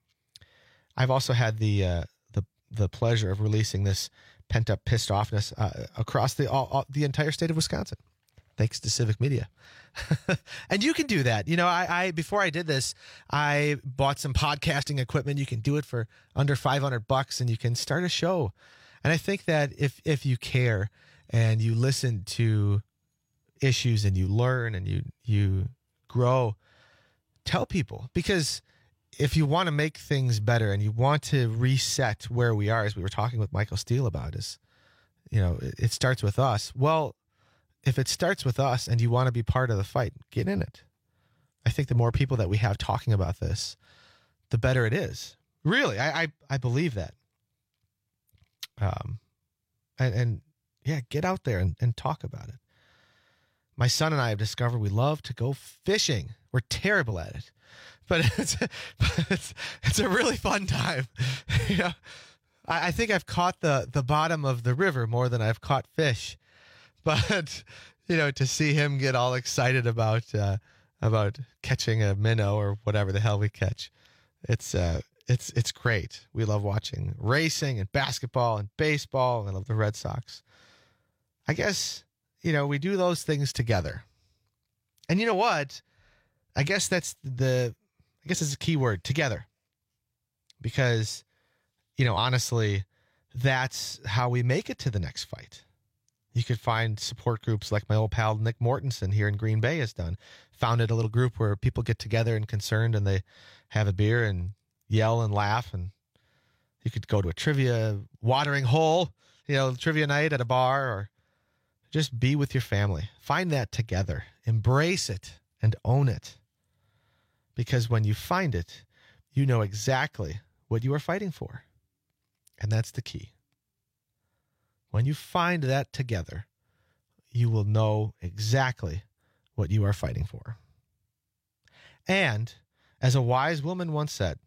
I've also had the uh, the the pleasure of releasing this pent-up pissed offness uh, across the all, all, the entire state of Wisconsin, thanks to Civic Media. And you can do that. You know, I, I before I did this, I bought some podcasting equipment. You can do it for under five hundred bucks, and you can start a show. And I think that if if you care and you listen to issues and you learn and you you grow, tell people. Because if you want to make things better and you want to reset where we are, as we were talking with Michael Steele about, is, you know, it, it starts with us. Well, if it starts with us and you want to be part of the fight, get in it. I think the more people that we have talking about this, the better it is. Really, I I, I believe that. Um, and, and yeah, get out there and, and talk about it. My son and I have discovered we love to go fishing. We're terrible at it, but it's it's, it's a really fun time. You know, I, I think I've caught the the bottom of the river more than I've caught fish. But you know, to see him get all excited about uh, about catching a minnow or whatever the hell we catch, it's uh, it's it's great. We love watching racing and basketball and baseball. I love the Red Sox. I guess, you know, we do those things together. And you know what? I guess that's the, I guess it's a key word, together. Because, you know, honestly, that's how we make it to the next fight. You could find support groups like my old pal Nick Mortensen here in Green Bay has done. Founded a little group where people get together and concerned and they have a beer and yell and laugh. And you could go to a trivia watering hole, you know, trivia night at a bar, or just be with your family. Find that together. Embrace it and own it. Because when you find it, you know exactly what you are fighting for. And that's the key. When you find that together, you will know exactly what you are fighting for. And as a wise woman once said,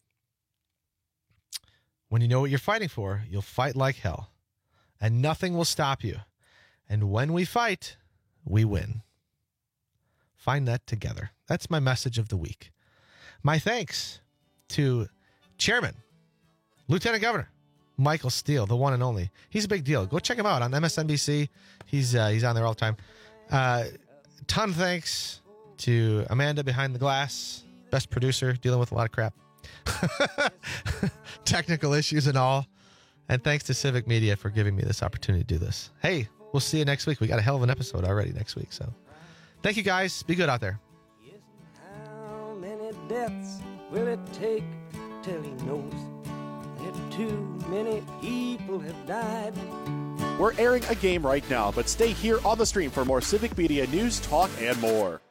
when you know what you're fighting for, you'll fight like hell, and nothing will stop you. And when we fight, we win. Find that together. That's my message of the week. My thanks to Chairman, Lieutenant Governor Michael Steele, the one and only. He's a big deal. Go check him out on M S N B C. He's uh, he's on there all the time. Uh, ton of thanks to Amanda behind the glass, best producer, dealing with a lot of crap. Technical issues and all. And thanks to Civic Media for giving me this opportunity to do this. Hey, we'll see you next week. We got a hell of an episode already next week. So thank you, guys. Be good out there. How many deaths will it take till he knows that too many people have died? We're airing a game right now, but stay here on the stream for more Civic Media news, talk, and more.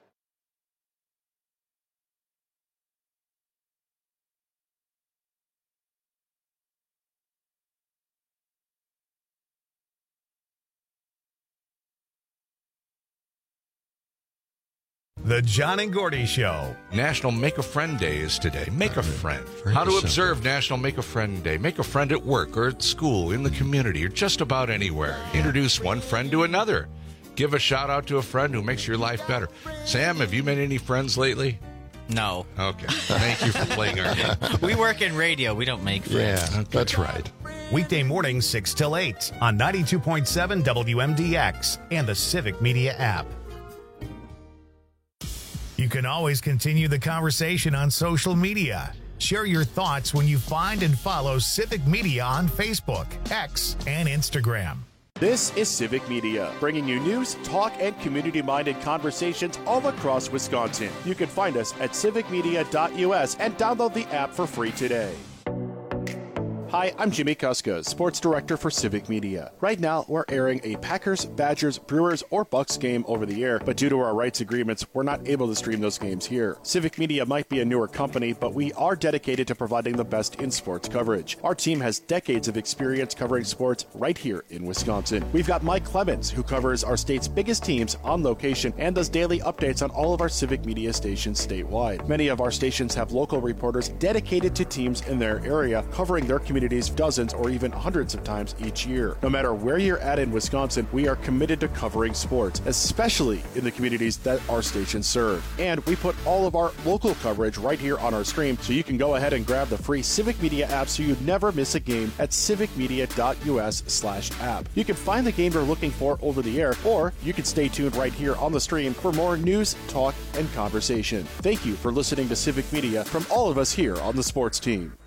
The John and Gordy Show. National Make a Friend Day is today. Make a friend. How to observe National Make a Friend Day. Make a friend at work or at school, in the community, or just about anywhere. Introduce one friend to another. Give a shout out to a friend who makes your life better. Sam, have you made any friends lately? No. Okay. Thank you for playing our game. We work in radio. We don't make friends. Yeah, that's right. Weekday mornings, six till eight on ninety-two point seven W M D X and the Civic Media app. You can always continue the conversation on social media. Share your thoughts when you find and follow Civic Media on Facebook, X, and Instagram. This is Civic Media, bringing you news, talk, and community-minded conversations all across Wisconsin. You can find us at civic media dot U S and download the app for free today. Hi, I'm Jimmy Kuska, Sports Director for Civic Media. Right now, we're airing a Packers, Badgers, Brewers, or Bucks game over the air, but due to our rights agreements, we're not able to stream those games here. Civic Media might be a newer company, but we are dedicated to providing the best in sports coverage. Our team has decades of experience covering sports right here in Wisconsin. We've got Mike Clemens, who covers our state's biggest teams on location and does daily updates on all of our Civic Media stations statewide. Many of our stations have local reporters dedicated to teams in their area, covering their community dozens or even hundreds of times each year. No matter where you're at in Wisconsin, we are committed to covering sports, especially in the communities that our stations serve. And we put all of our local coverage right here on our stream, so you can go ahead and grab the free Civic Media app so you never miss a game at civic media dot U S slash app. You can find the game you're looking for over the air, or you can stay tuned right here on the stream for more news, talk, and conversation. Thank you for listening to Civic Media from all of us here on the sports team.